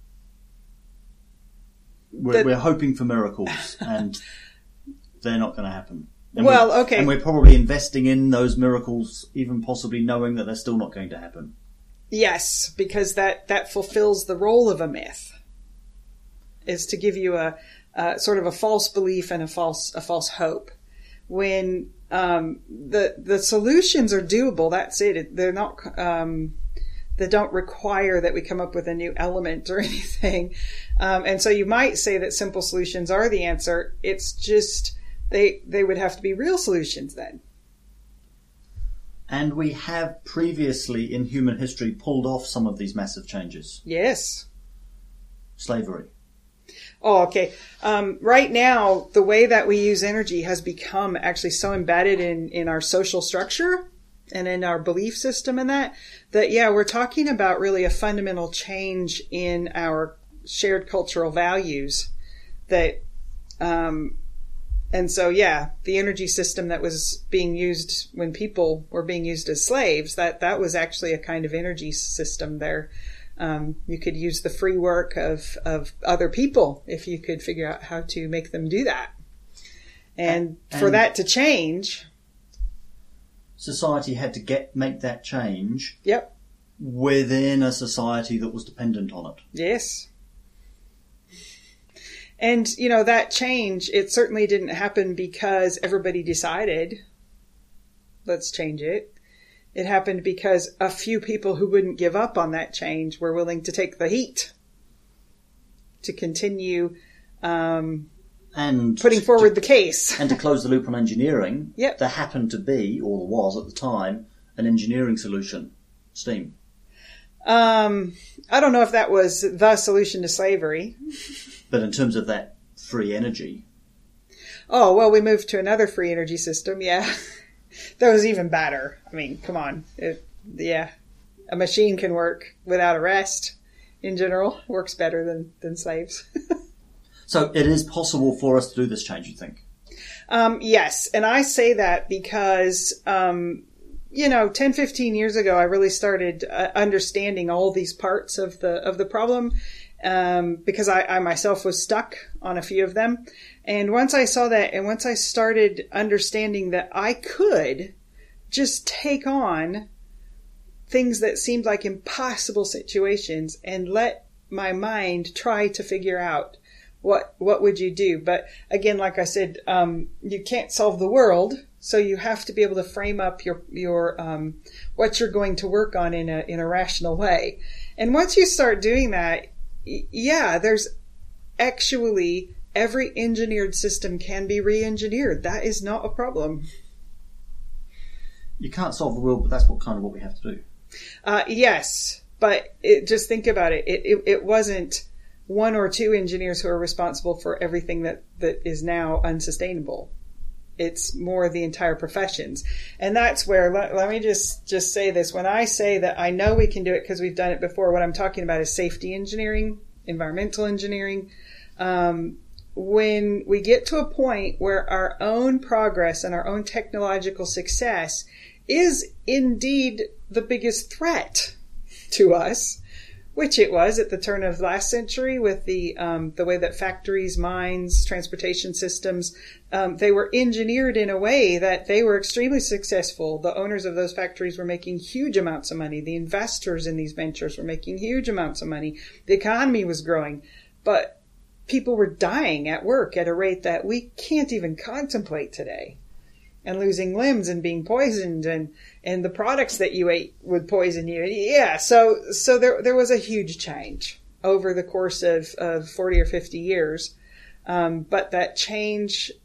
We're hoping for miracles, and they're not going to happen. And okay. And we're probably investing in those miracles, even possibly knowing that they're still not going to happen. Yes, because that fulfills the role of a myth, is to give you a sort of a false belief and a false hope. When the solutions are doable, that's it. They're not. They don't require that we come up with a new element or anything. And so you might say that simple solutions are the answer. It's just they would have to be real solutions then. And we have previously in human history pulled off some of these massive changes. Yes. Slavery. Oh, okay. Right now, the way that we use energy has become actually so embedded in our social structure and in our belief system and that we're talking about really a fundamental change in our shared cultural values that, and so, the energy system that was being used when people were being used as slaves, that was actually a kind of energy system there. You could use the free work of other people if you could figure out how to make them do that. And for that to change, society had to make that change. Yep. Within a society that was dependent on it. Yes. And, that change, it certainly didn't happen because everybody decided, let's change it. It happened because a few people who wouldn't give up on that change were willing to take the heat to continue and putting forward the case. And to close the loop on engineering, yep. There happened to be, or there was at the time, an engineering solution, steam. I don't know if that was the solution to slavery. But in terms of that free energy. Oh, well, we moved to another free energy system, yeah. That was even better. I mean, come on. A machine can work without a rest in general. Works better than slaves. So it is possible for us to do this change, you think? Yes. And I say that because, 10, 15 years ago, I really started understanding all these parts of the problem. Because I myself was stuck on a few of them. And once I saw that, and once I started understanding that I could just take on things that seemed like impossible situations and let my mind try to figure out what would you do. But again, like I said, you can't solve the world. So you have to be able to frame up your what you're going to work on in a rational way. And once you start doing that, there's actually every engineered system can be re-engineered. That is not a problem. You can't solve the world, but that's what we have to do. Yes, but just think about it. It wasn't one or two engineers who are responsible for everything that is now unsustainable. It's more the entire professions. And that's where, let me just say this. When I say that I know we can do it because we've done it before, what I'm talking about is safety engineering, environmental engineering. When we get to a point where our own progress and our own technological success is indeed the biggest threat to us, which it was at the turn of last century with the way that factories, mines, transportation systems, they were engineered in a way that they were extremely successful. The owners of those factories were making huge amounts of money. The investors in these ventures were making huge amounts of money. The economy was growing, but people were dying at work at a rate that we can't even contemplate today, and losing limbs and being poisoned, and the products that you ate would poison you. Yeah, so there was a huge change over the course of 40 or 50 years. But that change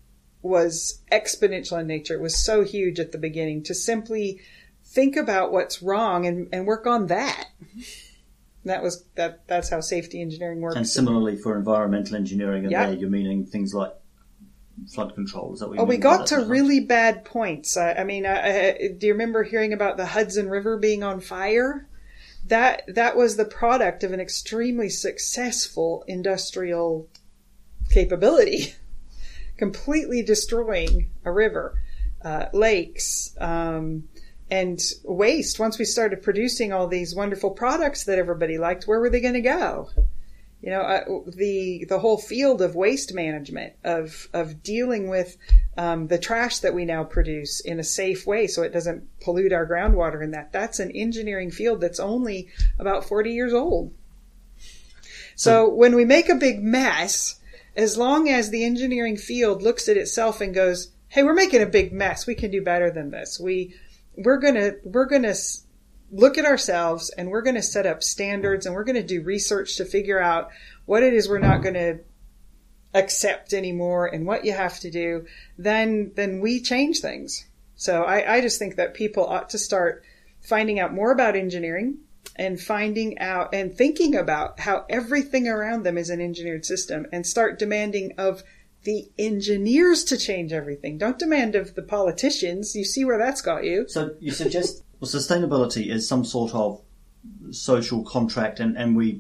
was exponential in nature. It was so huge at the beginning to simply think about what's wrong and work on that. That's how safety engineering works. And similarly for environmental engineering, and there you're meaning things like flood control. Is that what you mean? We got to really bad points. I mean, do you remember hearing about the Hudson River being on fire? That was the product of an extremely successful industrial capability, completely destroying a river, lakes, and waste. Once we started producing all these wonderful products that everybody liked, where were they going to go? You know, the whole field of waste management, of dealing with the trash that we now produce in a safe way so it doesn't pollute our groundwater, and that's an engineering field that's only about 40 years old. So when we make a big mess, as long as the engineering field looks at itself and goes, hey, we're making a big mess, we can do better than this. We're gonna look at ourselves, and we're going to set up standards, and we're going to do research to figure out what it is we're not going to accept anymore and what you have to do, then we change things. So I just think that people ought to start finding out more about engineering and finding out and thinking about how everything around them is an engineered system, and start demanding of the engineers to change everything. Don't demand of the politicians. You see where that's got you. So you suggest sustainability is some sort of social contract, and we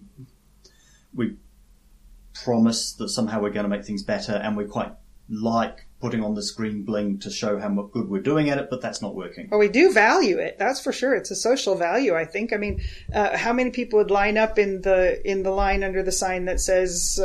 promise that somehow we're going to make things better, and we quite like putting on this green bling to show how good we're doing at it, but that's not working. Well, we do value it. That's for sure. It's a social value, I think. I mean, how many people would line up in the line under the sign that says,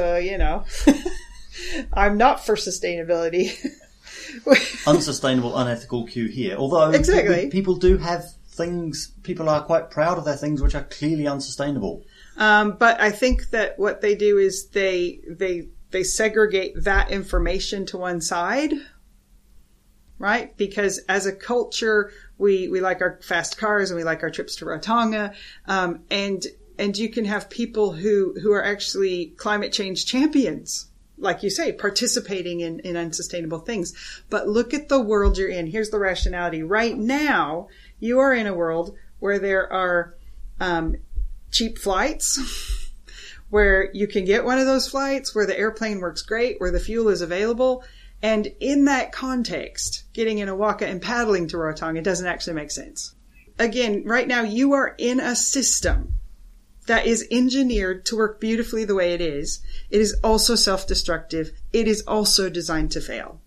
I'm not for sustainability. Unsustainable, unethical queue here. Although exactly. People do have things, people are quite proud of their things which are clearly unsustainable. But I think that what they do is they segregate that information to one side, right? Because as a culture, we like our fast cars and we like our trips to Rarotonga, and you can have people who are actually climate change champions, like you say, participating in unsustainable things. But look at the world you're in. Here's the rationality. Right now, you are in a world where there are cheap flights, where you can get one of those flights, where the airplane works great, where the fuel is available. And in that context, getting in a Waka and paddling to Rarotonga doesn't actually make sense. Again, right now, you are in a system that is engineered to work beautifully the way it is. It is also self-destructive. It is also designed to fail.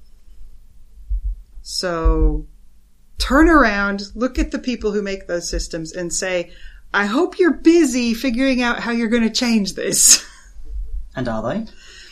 So turn around, look at the people who make those systems and say, I hope you're busy figuring out how you're going to change this. And are they?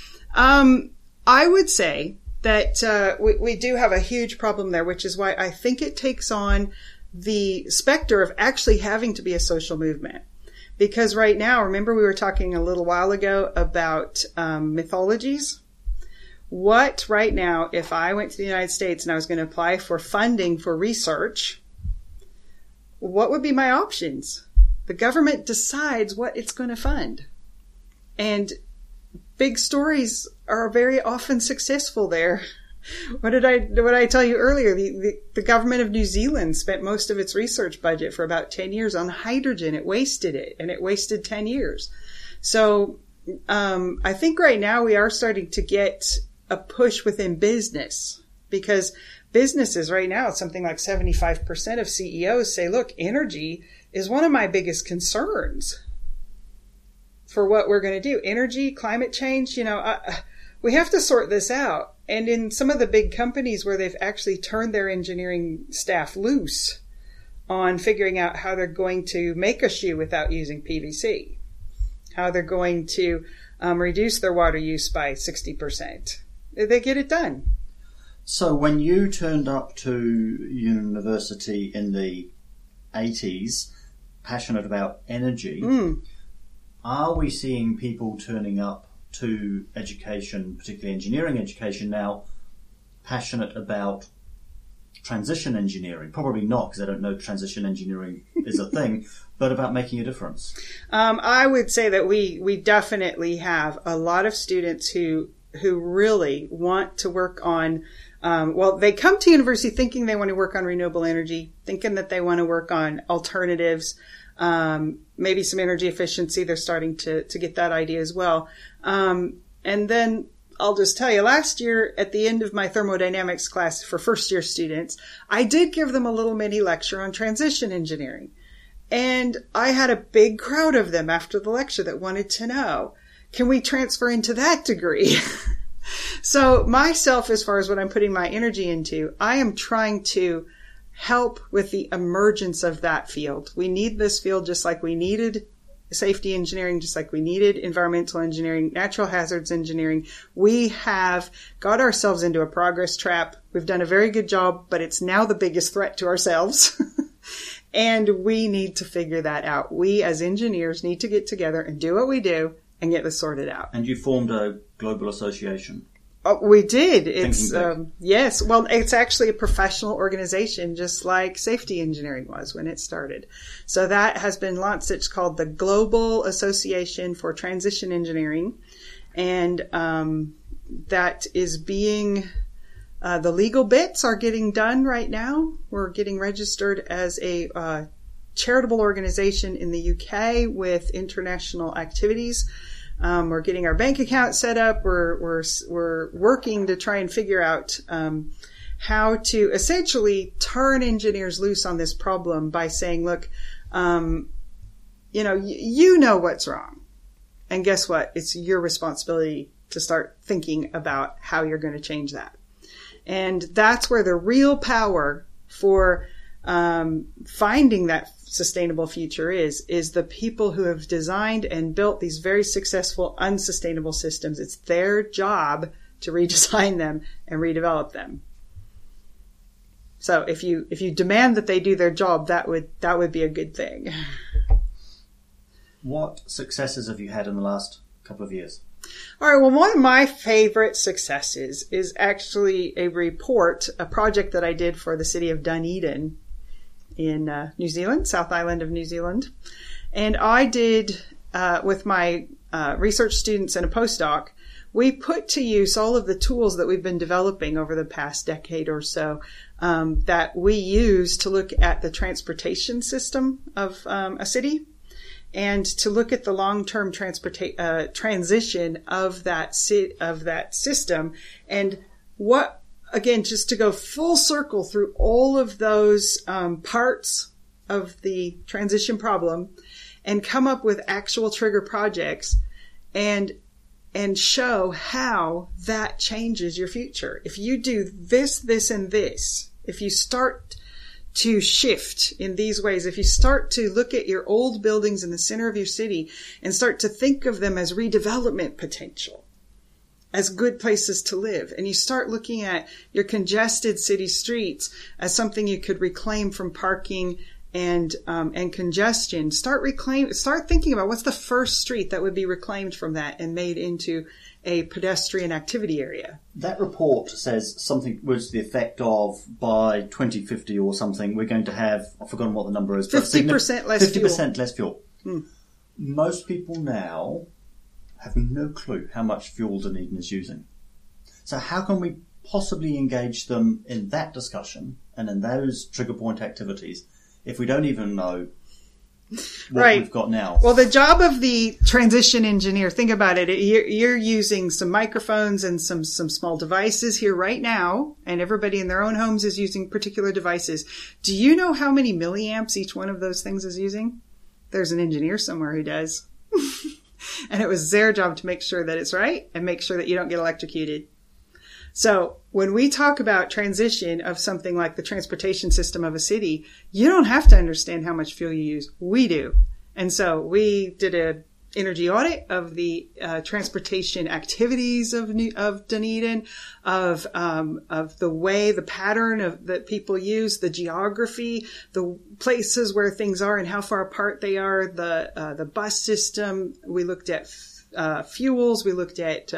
I would say that we do have a huge problem there, which is why I think it takes on the specter of actually having to be a social movement. Because right now, remember we were talking a little while ago about mythologies? What right now, if I went to the United States and I was going to apply for funding for research, what would be my options? The government decides what it's going to fund. And big stories are very often successful there. What did I tell you earlier? The government of New Zealand spent most of its research budget for about 10 years on hydrogen. It wasted it, and it wasted 10 years. So I think right now we are starting to get a push within business, because businesses right now, something like 75% of CEOs say, look, energy is one of my biggest concerns for what we're going to do. Energy, climate change, we have to sort this out. And in some of the big companies where they've actually turned their engineering staff loose on figuring out how they're going to make a shoe without using PVC, how they're going to reduce their water use by 60%, they get it done. So when you turned up to university in the 80s, passionate about energy, are we seeing people turning up to education, particularly engineering education now, passionate about transition engineering? Probably not, because I don't know transition engineering is a thing, but about making a difference. I would say that we definitely have a lot of students who who really want to work on, they come to university thinking they want to work on renewable energy, thinking that they want to work on alternatives, maybe some energy efficiency. They're starting to get that idea as well. And then I'll just tell you, last year at the end of my thermodynamics class for first year students, I did give them a little mini lecture on transition engineering. And I had a big crowd of them after the lecture that wanted to know, can we transfer into that degree? So myself, as far as what I'm putting my energy into, I am trying to help with the emergence of that field. We need this field just like we needed safety engineering, just like we needed environmental engineering, natural hazards engineering. We have got ourselves into a progress trap. We've done a very good job, but it's now the biggest threat to ourselves. And we need to figure that out. We as engineers need to get together and do what we do and get this sorted out. And you formed a global association. Oh, we did. It's, yes. Well, it's actually a professional organization, just like safety engineering was when it started. So that has been launched. It's called the Global Association for Transition Engineering. And, that is being, the legal bits are getting done right now. We're getting registered as a, charitable organization in the UK with international activities. We're getting our bank account set up. We're working to try and figure out, how to essentially turn engineers loose on this problem by saying, look, you know what's wrong. And guess what? It's your responsibility to start thinking about how you're going to change that. And that's where the real power for, finding that sustainable future is the people who have designed and built these very successful unsustainable systems. It's their job to redesign them and redevelop them. So if you demand that they do their job, that would be a good thing. What successes have you had in the last couple of years? All right. Well, one of my favorite successes is actually a project that I did for the city of Dunedin in New Zealand, South Island of New Zealand. And I did, with my research students and a postdoc, we put to use all of the tools that we've been developing over the past decade or so, that we use to look at the transportation system of a city and to look at the long-term transition of that system. And what, again, just to go full circle through all of those parts of the transition problem and come up with actual trigger projects and show how that changes your future. If you do this, this, and this, if you start to shift in these ways, if you start to look at your old buildings in the center of your city and start to think of them as redevelopment potential, as good places to live, and you start looking at your congested city streets as something you could reclaim from parking and congestion, start thinking about what's the first street that would be reclaimed from that and made into a pedestrian activity area. That report says something was the effect of by 2050 or something, we're going to have, I've forgotten what the number is, 50% less fuel. 50% less fuel. Most people now have no clue how much fuel Dunedin is using. So how can we possibly engage them in that discussion and in those trigger point activities if we don't even know what we've got now? Well, the job of the transition engineer, think about it. You're using some microphones and some small devices here right now, and everybody in their own homes is using particular devices. Do you know how many milliamps each one of those things is using? There's an engineer somewhere who does. And it was their job to make sure that it's right and make sure that you don't get electrocuted. So when we talk about transition of something like the transportation system of a city, you don't have to understand how much fuel you use. We do. And so we did an energy audit of the transportation activities of Dunedin, of the way, the pattern that people use, the geography, the places where things are and how far apart they are, the bus system. We looked at fuels. We looked at,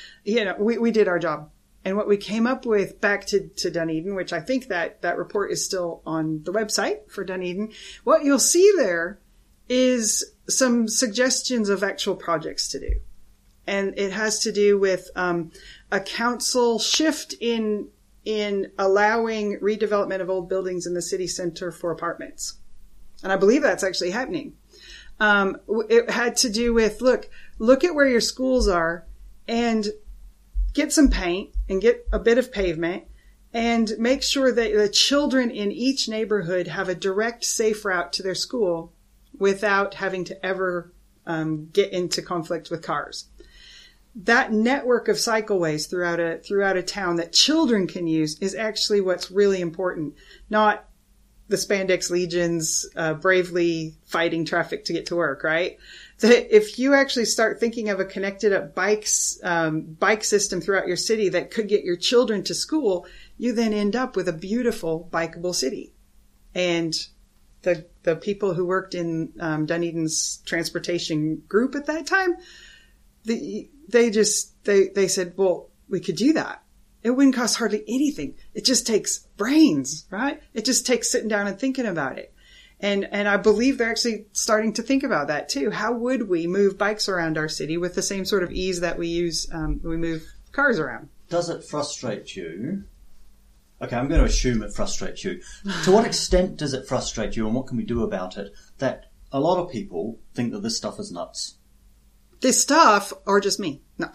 we did our job. And what we came up with back to Dunedin, which I think that report is still on the website for Dunedin, what you'll see there is some suggestions of actual projects to do. and it has to do with a council shift in allowing redevelopment of old buildings in the city center for apartments. And I believe that's actually happening. It had to do with, look at where your schools are and get some paint and get a bit of pavement and make sure that the children in each neighborhood have a direct, safe route to their school without having to ever get into conflict with cars. That network of cycleways throughout a town that children can use is actually what's really important, not the spandex legions bravely fighting traffic to get to work, right? That if you actually start thinking of a connected up bike system throughout your city that could get your children to school, you then end up with a beautiful bikeable city. And the people who worked in Dunedin's transportation group at that time, they said, well, we could do that. It wouldn't cost hardly anything. It just takes brains, right? It just takes sitting down and thinking about it. And I believe they're actually starting to think about that too. How would we move bikes around our city with the same sort of ease that we move cars around? Does it frustrate you? Okay, I'm going to assume it frustrates you. To what extent does it frustrate you, and what can we do about it? That a lot of people think that this stuff is nuts. This stuff, or just me? No.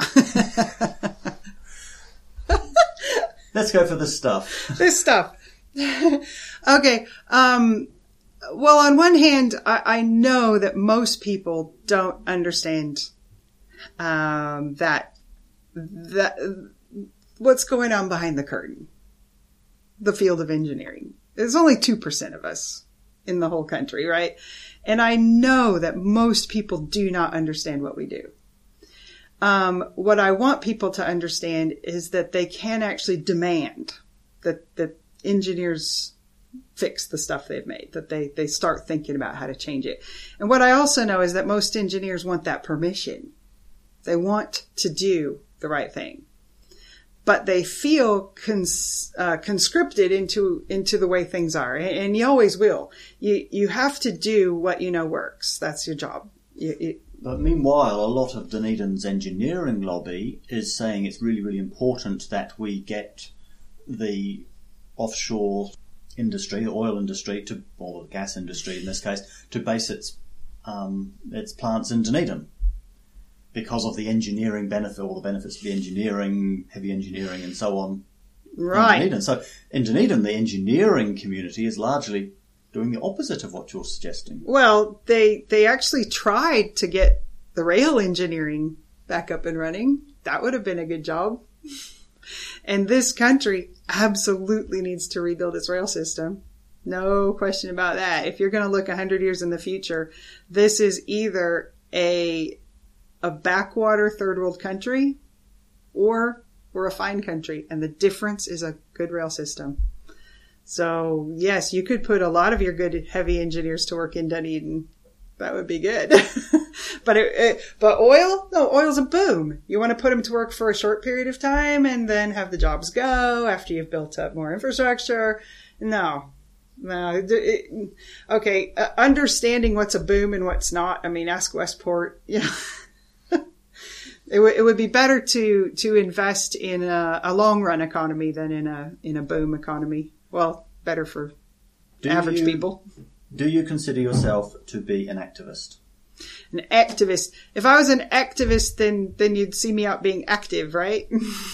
Let's go for this stuff. This stuff. Okay. Well, on one hand, I know that most people don't understand that what's going on behind the curtain, the field of engineering. There's only 2% of us in the whole country, right? And I know that most people do not understand what we do. What I want people to understand is that they can actually demand that engineers fix the stuff they've made, that they start thinking about how to change it. And what I also know is that most engineers want that permission. They want to do the right thing, but they feel conscripted into the way things are. And you always will. You have to do what you know works. That's your job. But meanwhile, a lot of Dunedin's engineering lobby is saying it's really, really important that we get the offshore industry, the oil industry, or the gas industry in this case, to base its plants in Dunedin because of the engineering benefit, or the benefits of the engineering, heavy engineering and so on. Right. In Dunedin. So in Dunedin, the engineering community is largely doing the opposite of what you're suggesting. Well, they actually tried to get the rail engineering back up and running. That would have been a good job. And this country absolutely needs to rebuild its rail system. No question about that. If you're going to look 100 years in the future, this is either a backwater third world country or we're a fine country. And the difference is a good rail system. So yes, you could put a lot of your good heavy engineers to work in Dunedin. That would be good. But oil? No, oil's a boom. You want to put them to work for a short period of time and then have the jobs go after you've built up more infrastructure. No. Okay. Understanding what's a boom and what's not. I mean, ask Westport. Yeah. It would be better to invest in a long run economy than in a boom economy. Well, better for average people. Do you consider yourself to be an activist? An activist. If I was an activist, then you'd see me out being active, right?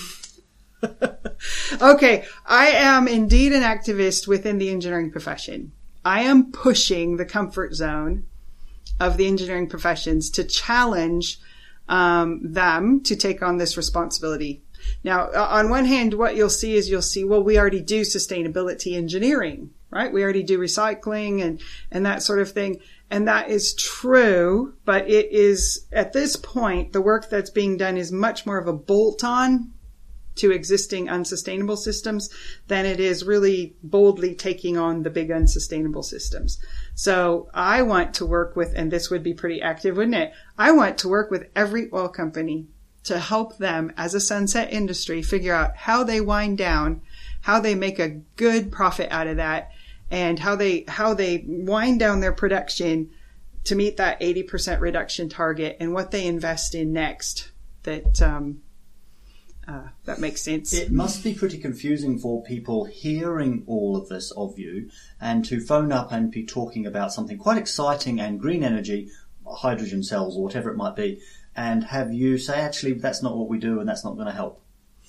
Okay. I am indeed an activist within the engineering profession. I am pushing the comfort zone of the engineering professions to challenge them to take on this responsibility. Now, on one hand, what you'll see, well, we already do sustainability engineering, right? We already do recycling and that sort of thing. And that is true, but it is, at this point, the work that's being done is much more of a bolt-on to existing unsustainable systems than it is really boldly taking on the big unsustainable systems. So I want to work with, and this would be pretty active, wouldn't it? I want to work with every oil company to help them as a sunset industry figure out how they wind down, how they make a good profit out of that, and how they wind down their production to meet that 80% reduction target and what they invest in next that makes sense. It must be pretty confusing for people hearing all of this of you and to phone up and be talking about something quite exciting and green energy, hydrogen cells or whatever it might be, and have you say, actually, that's not what we do and that's not going to help.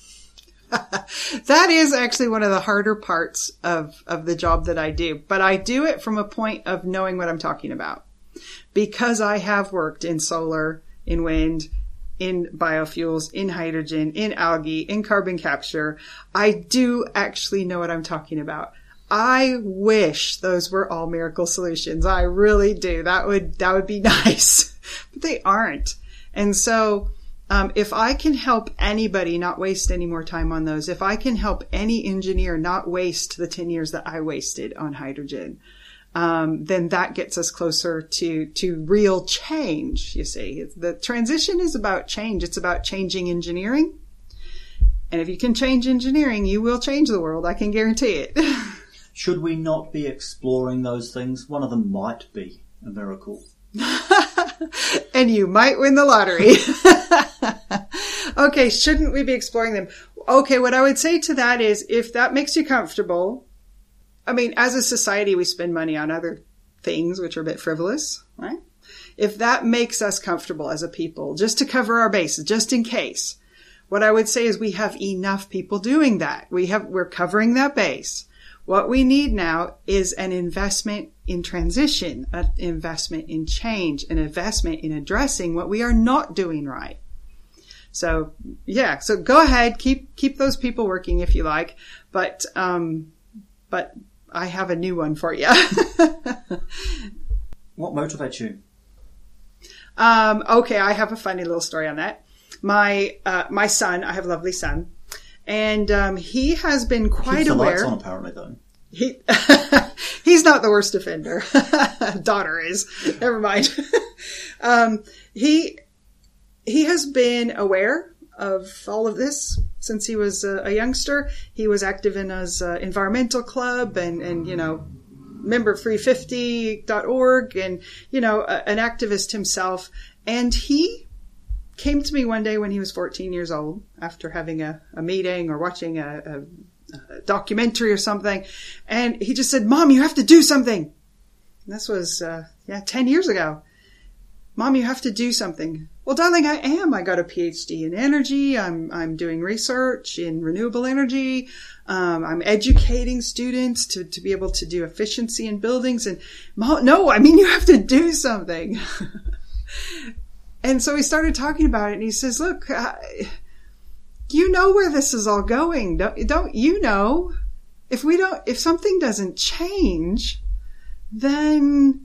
That is actually one of the harder parts of the job that I do. But I do it from a point of knowing what I'm talking about. Because I have worked in solar, in wind, in biofuels, in hydrogen, in algae, in carbon capture, I do actually know what I'm talking about. I wish those were all miracle solutions. I really do. That would be nice. But they aren't. And so if I can help anybody not waste any more time on those, if I can help any engineer not waste the 10 years that I wasted on hydrogen, then that gets us closer to real change, you see. The transition is about change. It's about changing engineering. And if you can change engineering, you will change the world. I can guarantee it. Should we not be exploring those things? One of them might be a miracle. And you might win the lottery. Okay, shouldn't we be exploring them? Okay, what I would say to that is, if that makes you comfortable, I mean, as a society, we spend money on other things which are a bit frivolous, right? If that makes us comfortable as a people, just to cover our bases, just in case, what I would say is we have enough people doing that. We're covering that base. What we need now is an investment in transition, an investment in change, an investment in addressing what we are not doing right. So, yeah, so go ahead, keep those people working if you like, but I have a new one for you. What motivates you? Okay, I have a funny little story on that. My son, I have a lovely son, and he has been quite Keeps the aware. lights on, apparently, though. He's not the worst offender. Daughter is. Never mind. He has been aware of all of this since he was a youngster. He was active in his environmental club and member of 350.org and, an activist himself. And he came to me one day when he was 14 years old after having a meeting or watching a documentary or something. And he just said, "Mom, you have to do something." And this was, 10 years ago. "Mom, you have to do something." "Well, darling, I am. I got a PhD in energy. I'm doing research in renewable energy. I'm educating students to be able to do efficiency in buildings." And Mom, no, I mean, you have to do something. And so we started talking about it, and he says, "Look, you know where this is all going. Don't you know? If something doesn't change, then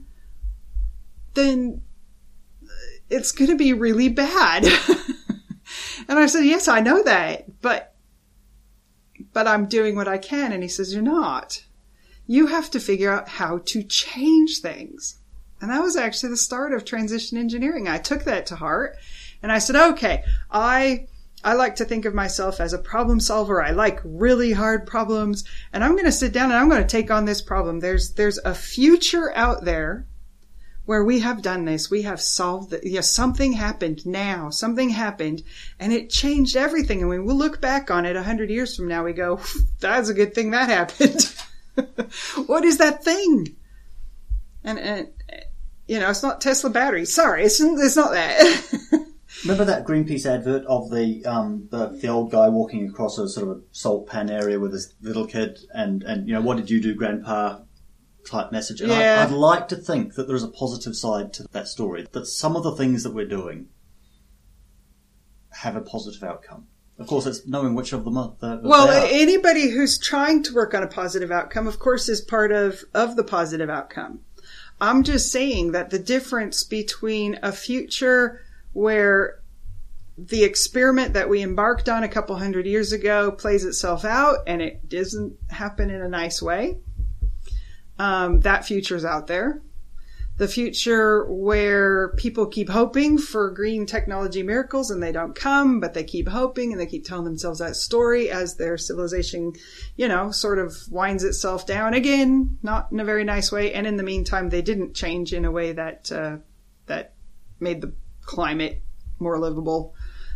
it's going to be really bad." And I said, "Yes, I know that, but I'm doing what I can." And he says, "You're not. You have to figure out how to change things." And that was actually the start of transition engineering. I took that to heart and I said, okay, I like to think of myself as a problem solver. I like really hard problems, and I'm going to sit down and I'm going to take on this problem. There's a future out there where we have done this. We have solved it. Yes, something happened now. Something happened and it changed everything. And when we look back on it 100 years from now, we go, that's a good thing that happened. What is that thing? And it's not Tesla batteries. Sorry, it's not that. Remember that Greenpeace advert of the old guy walking across a sort of a salt pan area with his little kid and what did you do, Grandpa? Type message. And yeah. I'd like to think that there's a positive side to that story, that some of the things that we're doing have a positive outcome. Of course, it's knowing which of them are. Well, anybody who's trying to work on a positive outcome, of course, is part of the positive outcome. I'm just saying that the difference between a future where the experiment that we embarked on a couple hundred years ago plays itself out and it doesn't happen in a nice way, that future's out there. The future where people keep hoping for green technology miracles and they don't come, but they keep hoping and they keep telling themselves that story as their civilization, sort of winds itself down again, not in a very nice way. And in the meantime, they didn't change in a way that made the climate more livable.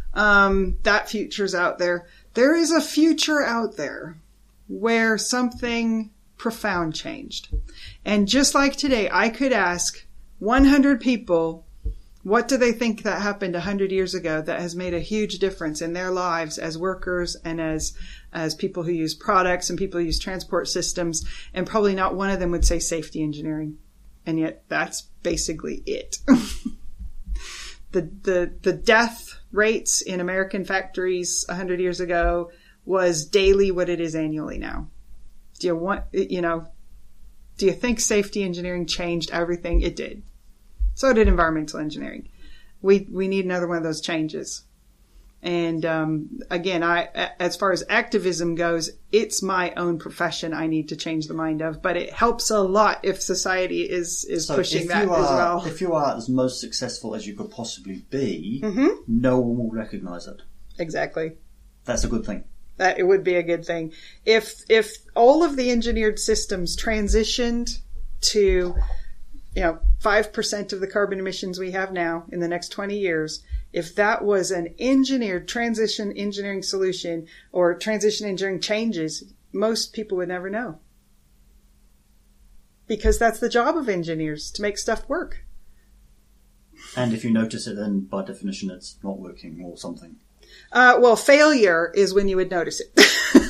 That future's out there. There is a future out there where something profound changed. And just like today, I could ask 100 people, what do they think that happened 100 years ago that has made a huge difference in their lives as workers and as people who use products and people who use transport systems? And probably not one of them would say safety engineering. And yet that's basically it. The death rates in American factories 100 years ago was daily what it is annually now. Do you think safety engineering changed everything? It did. So did environmental engineering. We need another one of those changes. And again, as far as activism goes, it's my own profession I need to change the mind of. But it helps a lot if society is pushing that as well. If you are as most successful as you could possibly be, no one will recognize it. Exactly. That's a good thing. That it would be a good thing. If all of the engineered systems transitioned to 5% of the carbon emissions we have now in the next 20 years, if that was an engineered transition engineering solution or transition engineering changes, most people would never know. Because that's the job of engineers, to make stuff work. And if you notice it, then by definition it's not working or something. Well, failure is when you would notice it.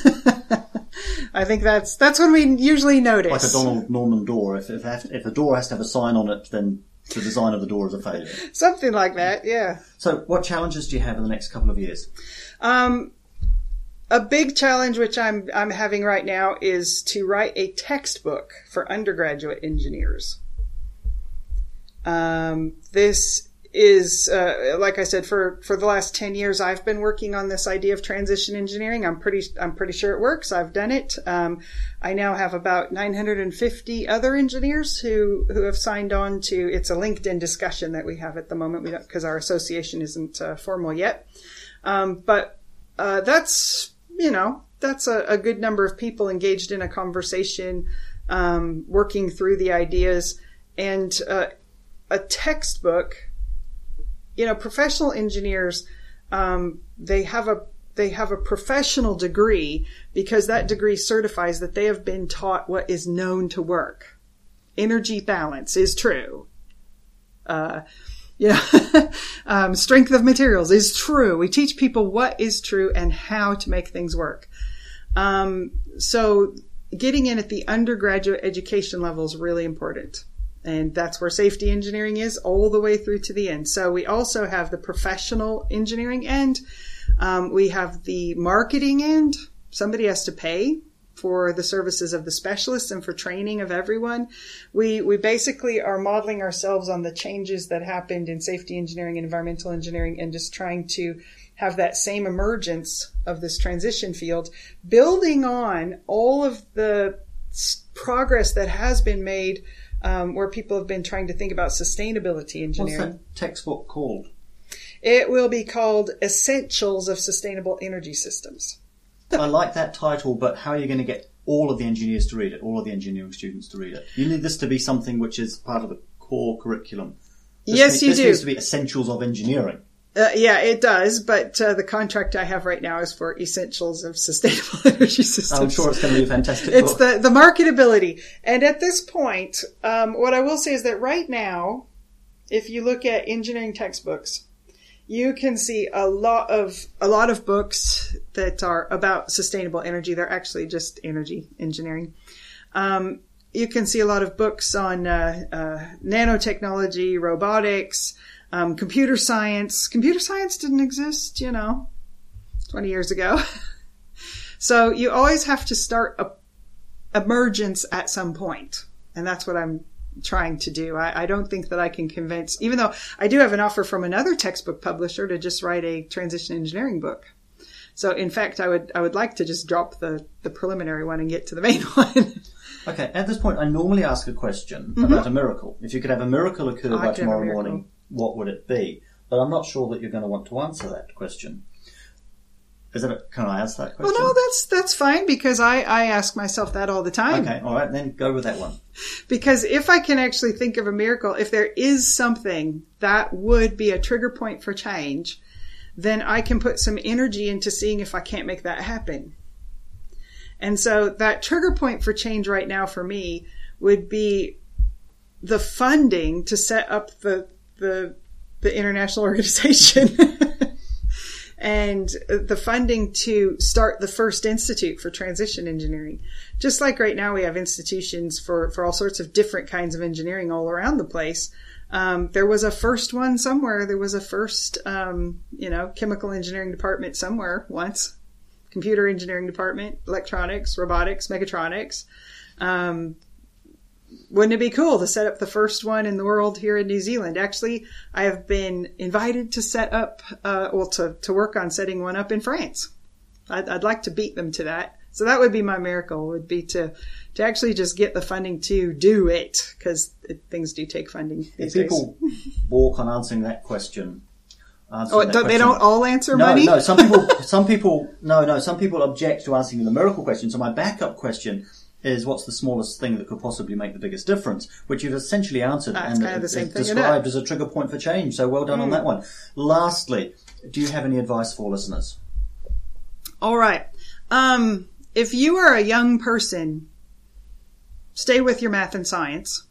I think that's when we usually notice. Like a Donald Norman door. If a door has to have a sign on it, then the design of the door is a failure. Something like that, yeah. So what challenges do you have in the next couple of years? A big challenge which I'm having right now is to write a textbook for undergraduate engineers. This is, like I said, for the last 10 years, I've been working on this idea of transition engineering. I'm pretty sure it works. I've done it. I now have about 950 other engineers who have signed on to, it's a LinkedIn discussion that we have at the moment. We don't, because our association isn't formal yet. But that's a good number of people engaged in a conversation, working through the ideas. And, a textbook, professional engineers, they have a professional degree because that degree certifies that they have been taught what is known to work. Energy balance is true. Strength of materials is true. We teach people what is true and how to make things work. So getting in at the undergraduate education level is really important. And that's where safety engineering is all the way through to the end. So we also have the professional engineering end. We have the marketing end. Somebody has to pay for the services of the specialists and for training of everyone. We basically are modeling ourselves on the changes that happened in safety engineering and environmental engineering and just trying to have that same emergence of this transition field, building on all of the progress that has been made where people have been trying to think about sustainability engineering. What's that textbook called? It will be called Essentials of Sustainable Energy Systems. I like that title, but how are you going to get all of the engineers to read it, all of the engineering students to read it? You need this to be something which is part of the core curriculum. This needs to be Essentials of Engineering. Yeah, it does, but the contract I have right now is for Essentials of Sustainable Energy Systems. I'm sure it's going to be a fantastic book. It's the marketability. And at this point, what I will say is that right now, if you look at engineering textbooks, you can see a lot of books that are about sustainable energy. They're actually just energy engineering. You can see a lot of books on nanotechnology, robotics, computer science. Computer science didn't exist, 20 years ago. So you always have to start emergence at some point. And that's what I'm trying to do. I don't think that I can convince, even though I do have an offer from another textbook publisher to just write a transition engineering book. So in fact, I would like to just drop the preliminary one and get to the main one. Okay. At this point, I normally ask a question about a miracle. If you could have a miracle occur by tomorrow morning, what would it be? But I'm not sure that you're going to want to answer that question. Can I ask that question? Well, no, that's fine because I ask myself that all the time. Okay, all right, then go with that one. Because if I can actually think of a miracle, if there is something that would be a trigger point for change, then I can put some energy into seeing if I can't make that happen. And so that trigger point for change right now for me would be the funding to set up the international organization and the funding to start the first institute for transition engineering. Just like right now we have institutions for all sorts of different kinds of engineering all around the place. There was a first one somewhere. There was a first, chemical engineering department somewhere once. Computer engineering department, electronics, robotics, mechatronics. Wouldn't it be cool to set up the first one in the world here in New Zealand? Actually, I have been invited to set up, to work on setting one up in France. I'd like to beat them to that. So that would be my miracle, would be to actually just get the funding to do it, because things do take funding these days. People balk on answering that question. They don't all answer money? No, some people object to answering the miracle question. So my backup question is, what's the smallest thing that could possibly make the biggest difference? Which you've essentially answered and kind of the same thing, described as a trigger point for change. So well done on that one. Lastly, do you have any advice for listeners? All right. If you are a young person, stay with your math and science.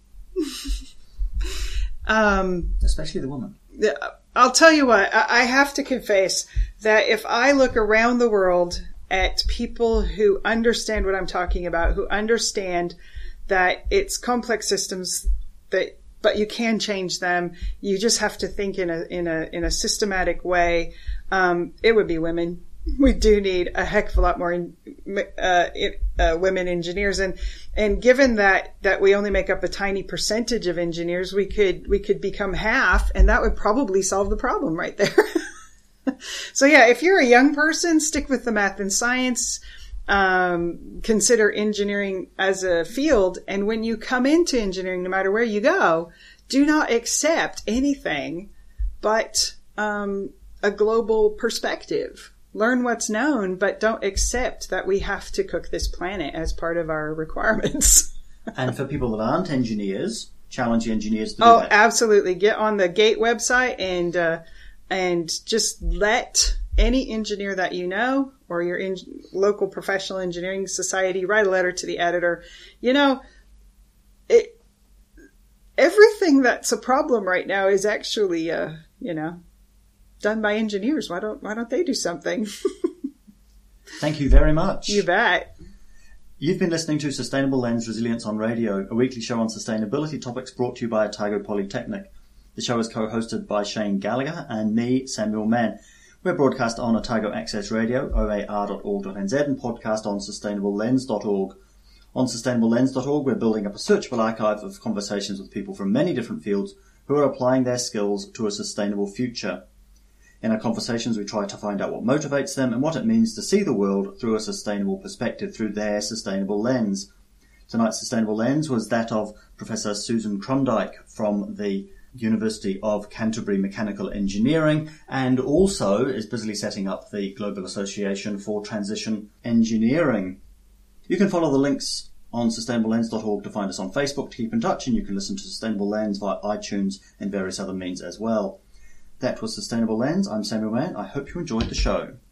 Especially the woman. I'll tell you what, I have to confess that if I look around the world at people who understand what I'm talking about, who understand that it's complex systems but you can change them. You just have to think in a systematic way. It would be women. We do need a heck of a lot more women engineers, and given that we only make up a tiny percentage of engineers, we could become half, and that would probably solve the problem right there. So yeah, if you're a young person, stick with the math and science. Consider engineering as a field, and when you come into engineering, no matter where you go, do not accept anything but a global perspective. Learn what's known, but don't accept that we have to cook this planet as part of our requirements. And for people that aren't engineers, challenge the engineers to do that. Oh, absolutely. Get on the GATE website and just let any engineer that you know, or your local professional engineering society, write a letter to the editor. Everything that's a problem right now is actually, done by engineers. Why don't they do something? Thank you very much. You bet. You've been listening to Sustainable Lens Resilience on Radio, a weekly show on sustainability topics brought to you by Otago Polytechnic. The show is co-hosted by Shane Gallagher and me, Samuel Mann. We're broadcast on Otago Access Radio, oar.org.nz, and podcast on sustainablelens.org. On sustainablelens.org, we're building up a searchable archive of conversations with people from many different fields who are applying their skills to a sustainable future. In our conversations, we try to find out what motivates them and what it means to see the world through a sustainable perspective, through their sustainable lens. Tonight's sustainable lens was that of Professor Susan Krondike from the University of Canterbury Mechanical Engineering, and also is busily setting up the Global Association for Transition Engineering. You can follow the links on sustainablelens.org to find us on Facebook to keep in touch, and you can listen to Sustainable Lens via iTunes and various other means as well. That was Sustainable Lens. I'm Samuel Mann. I hope you enjoyed the show.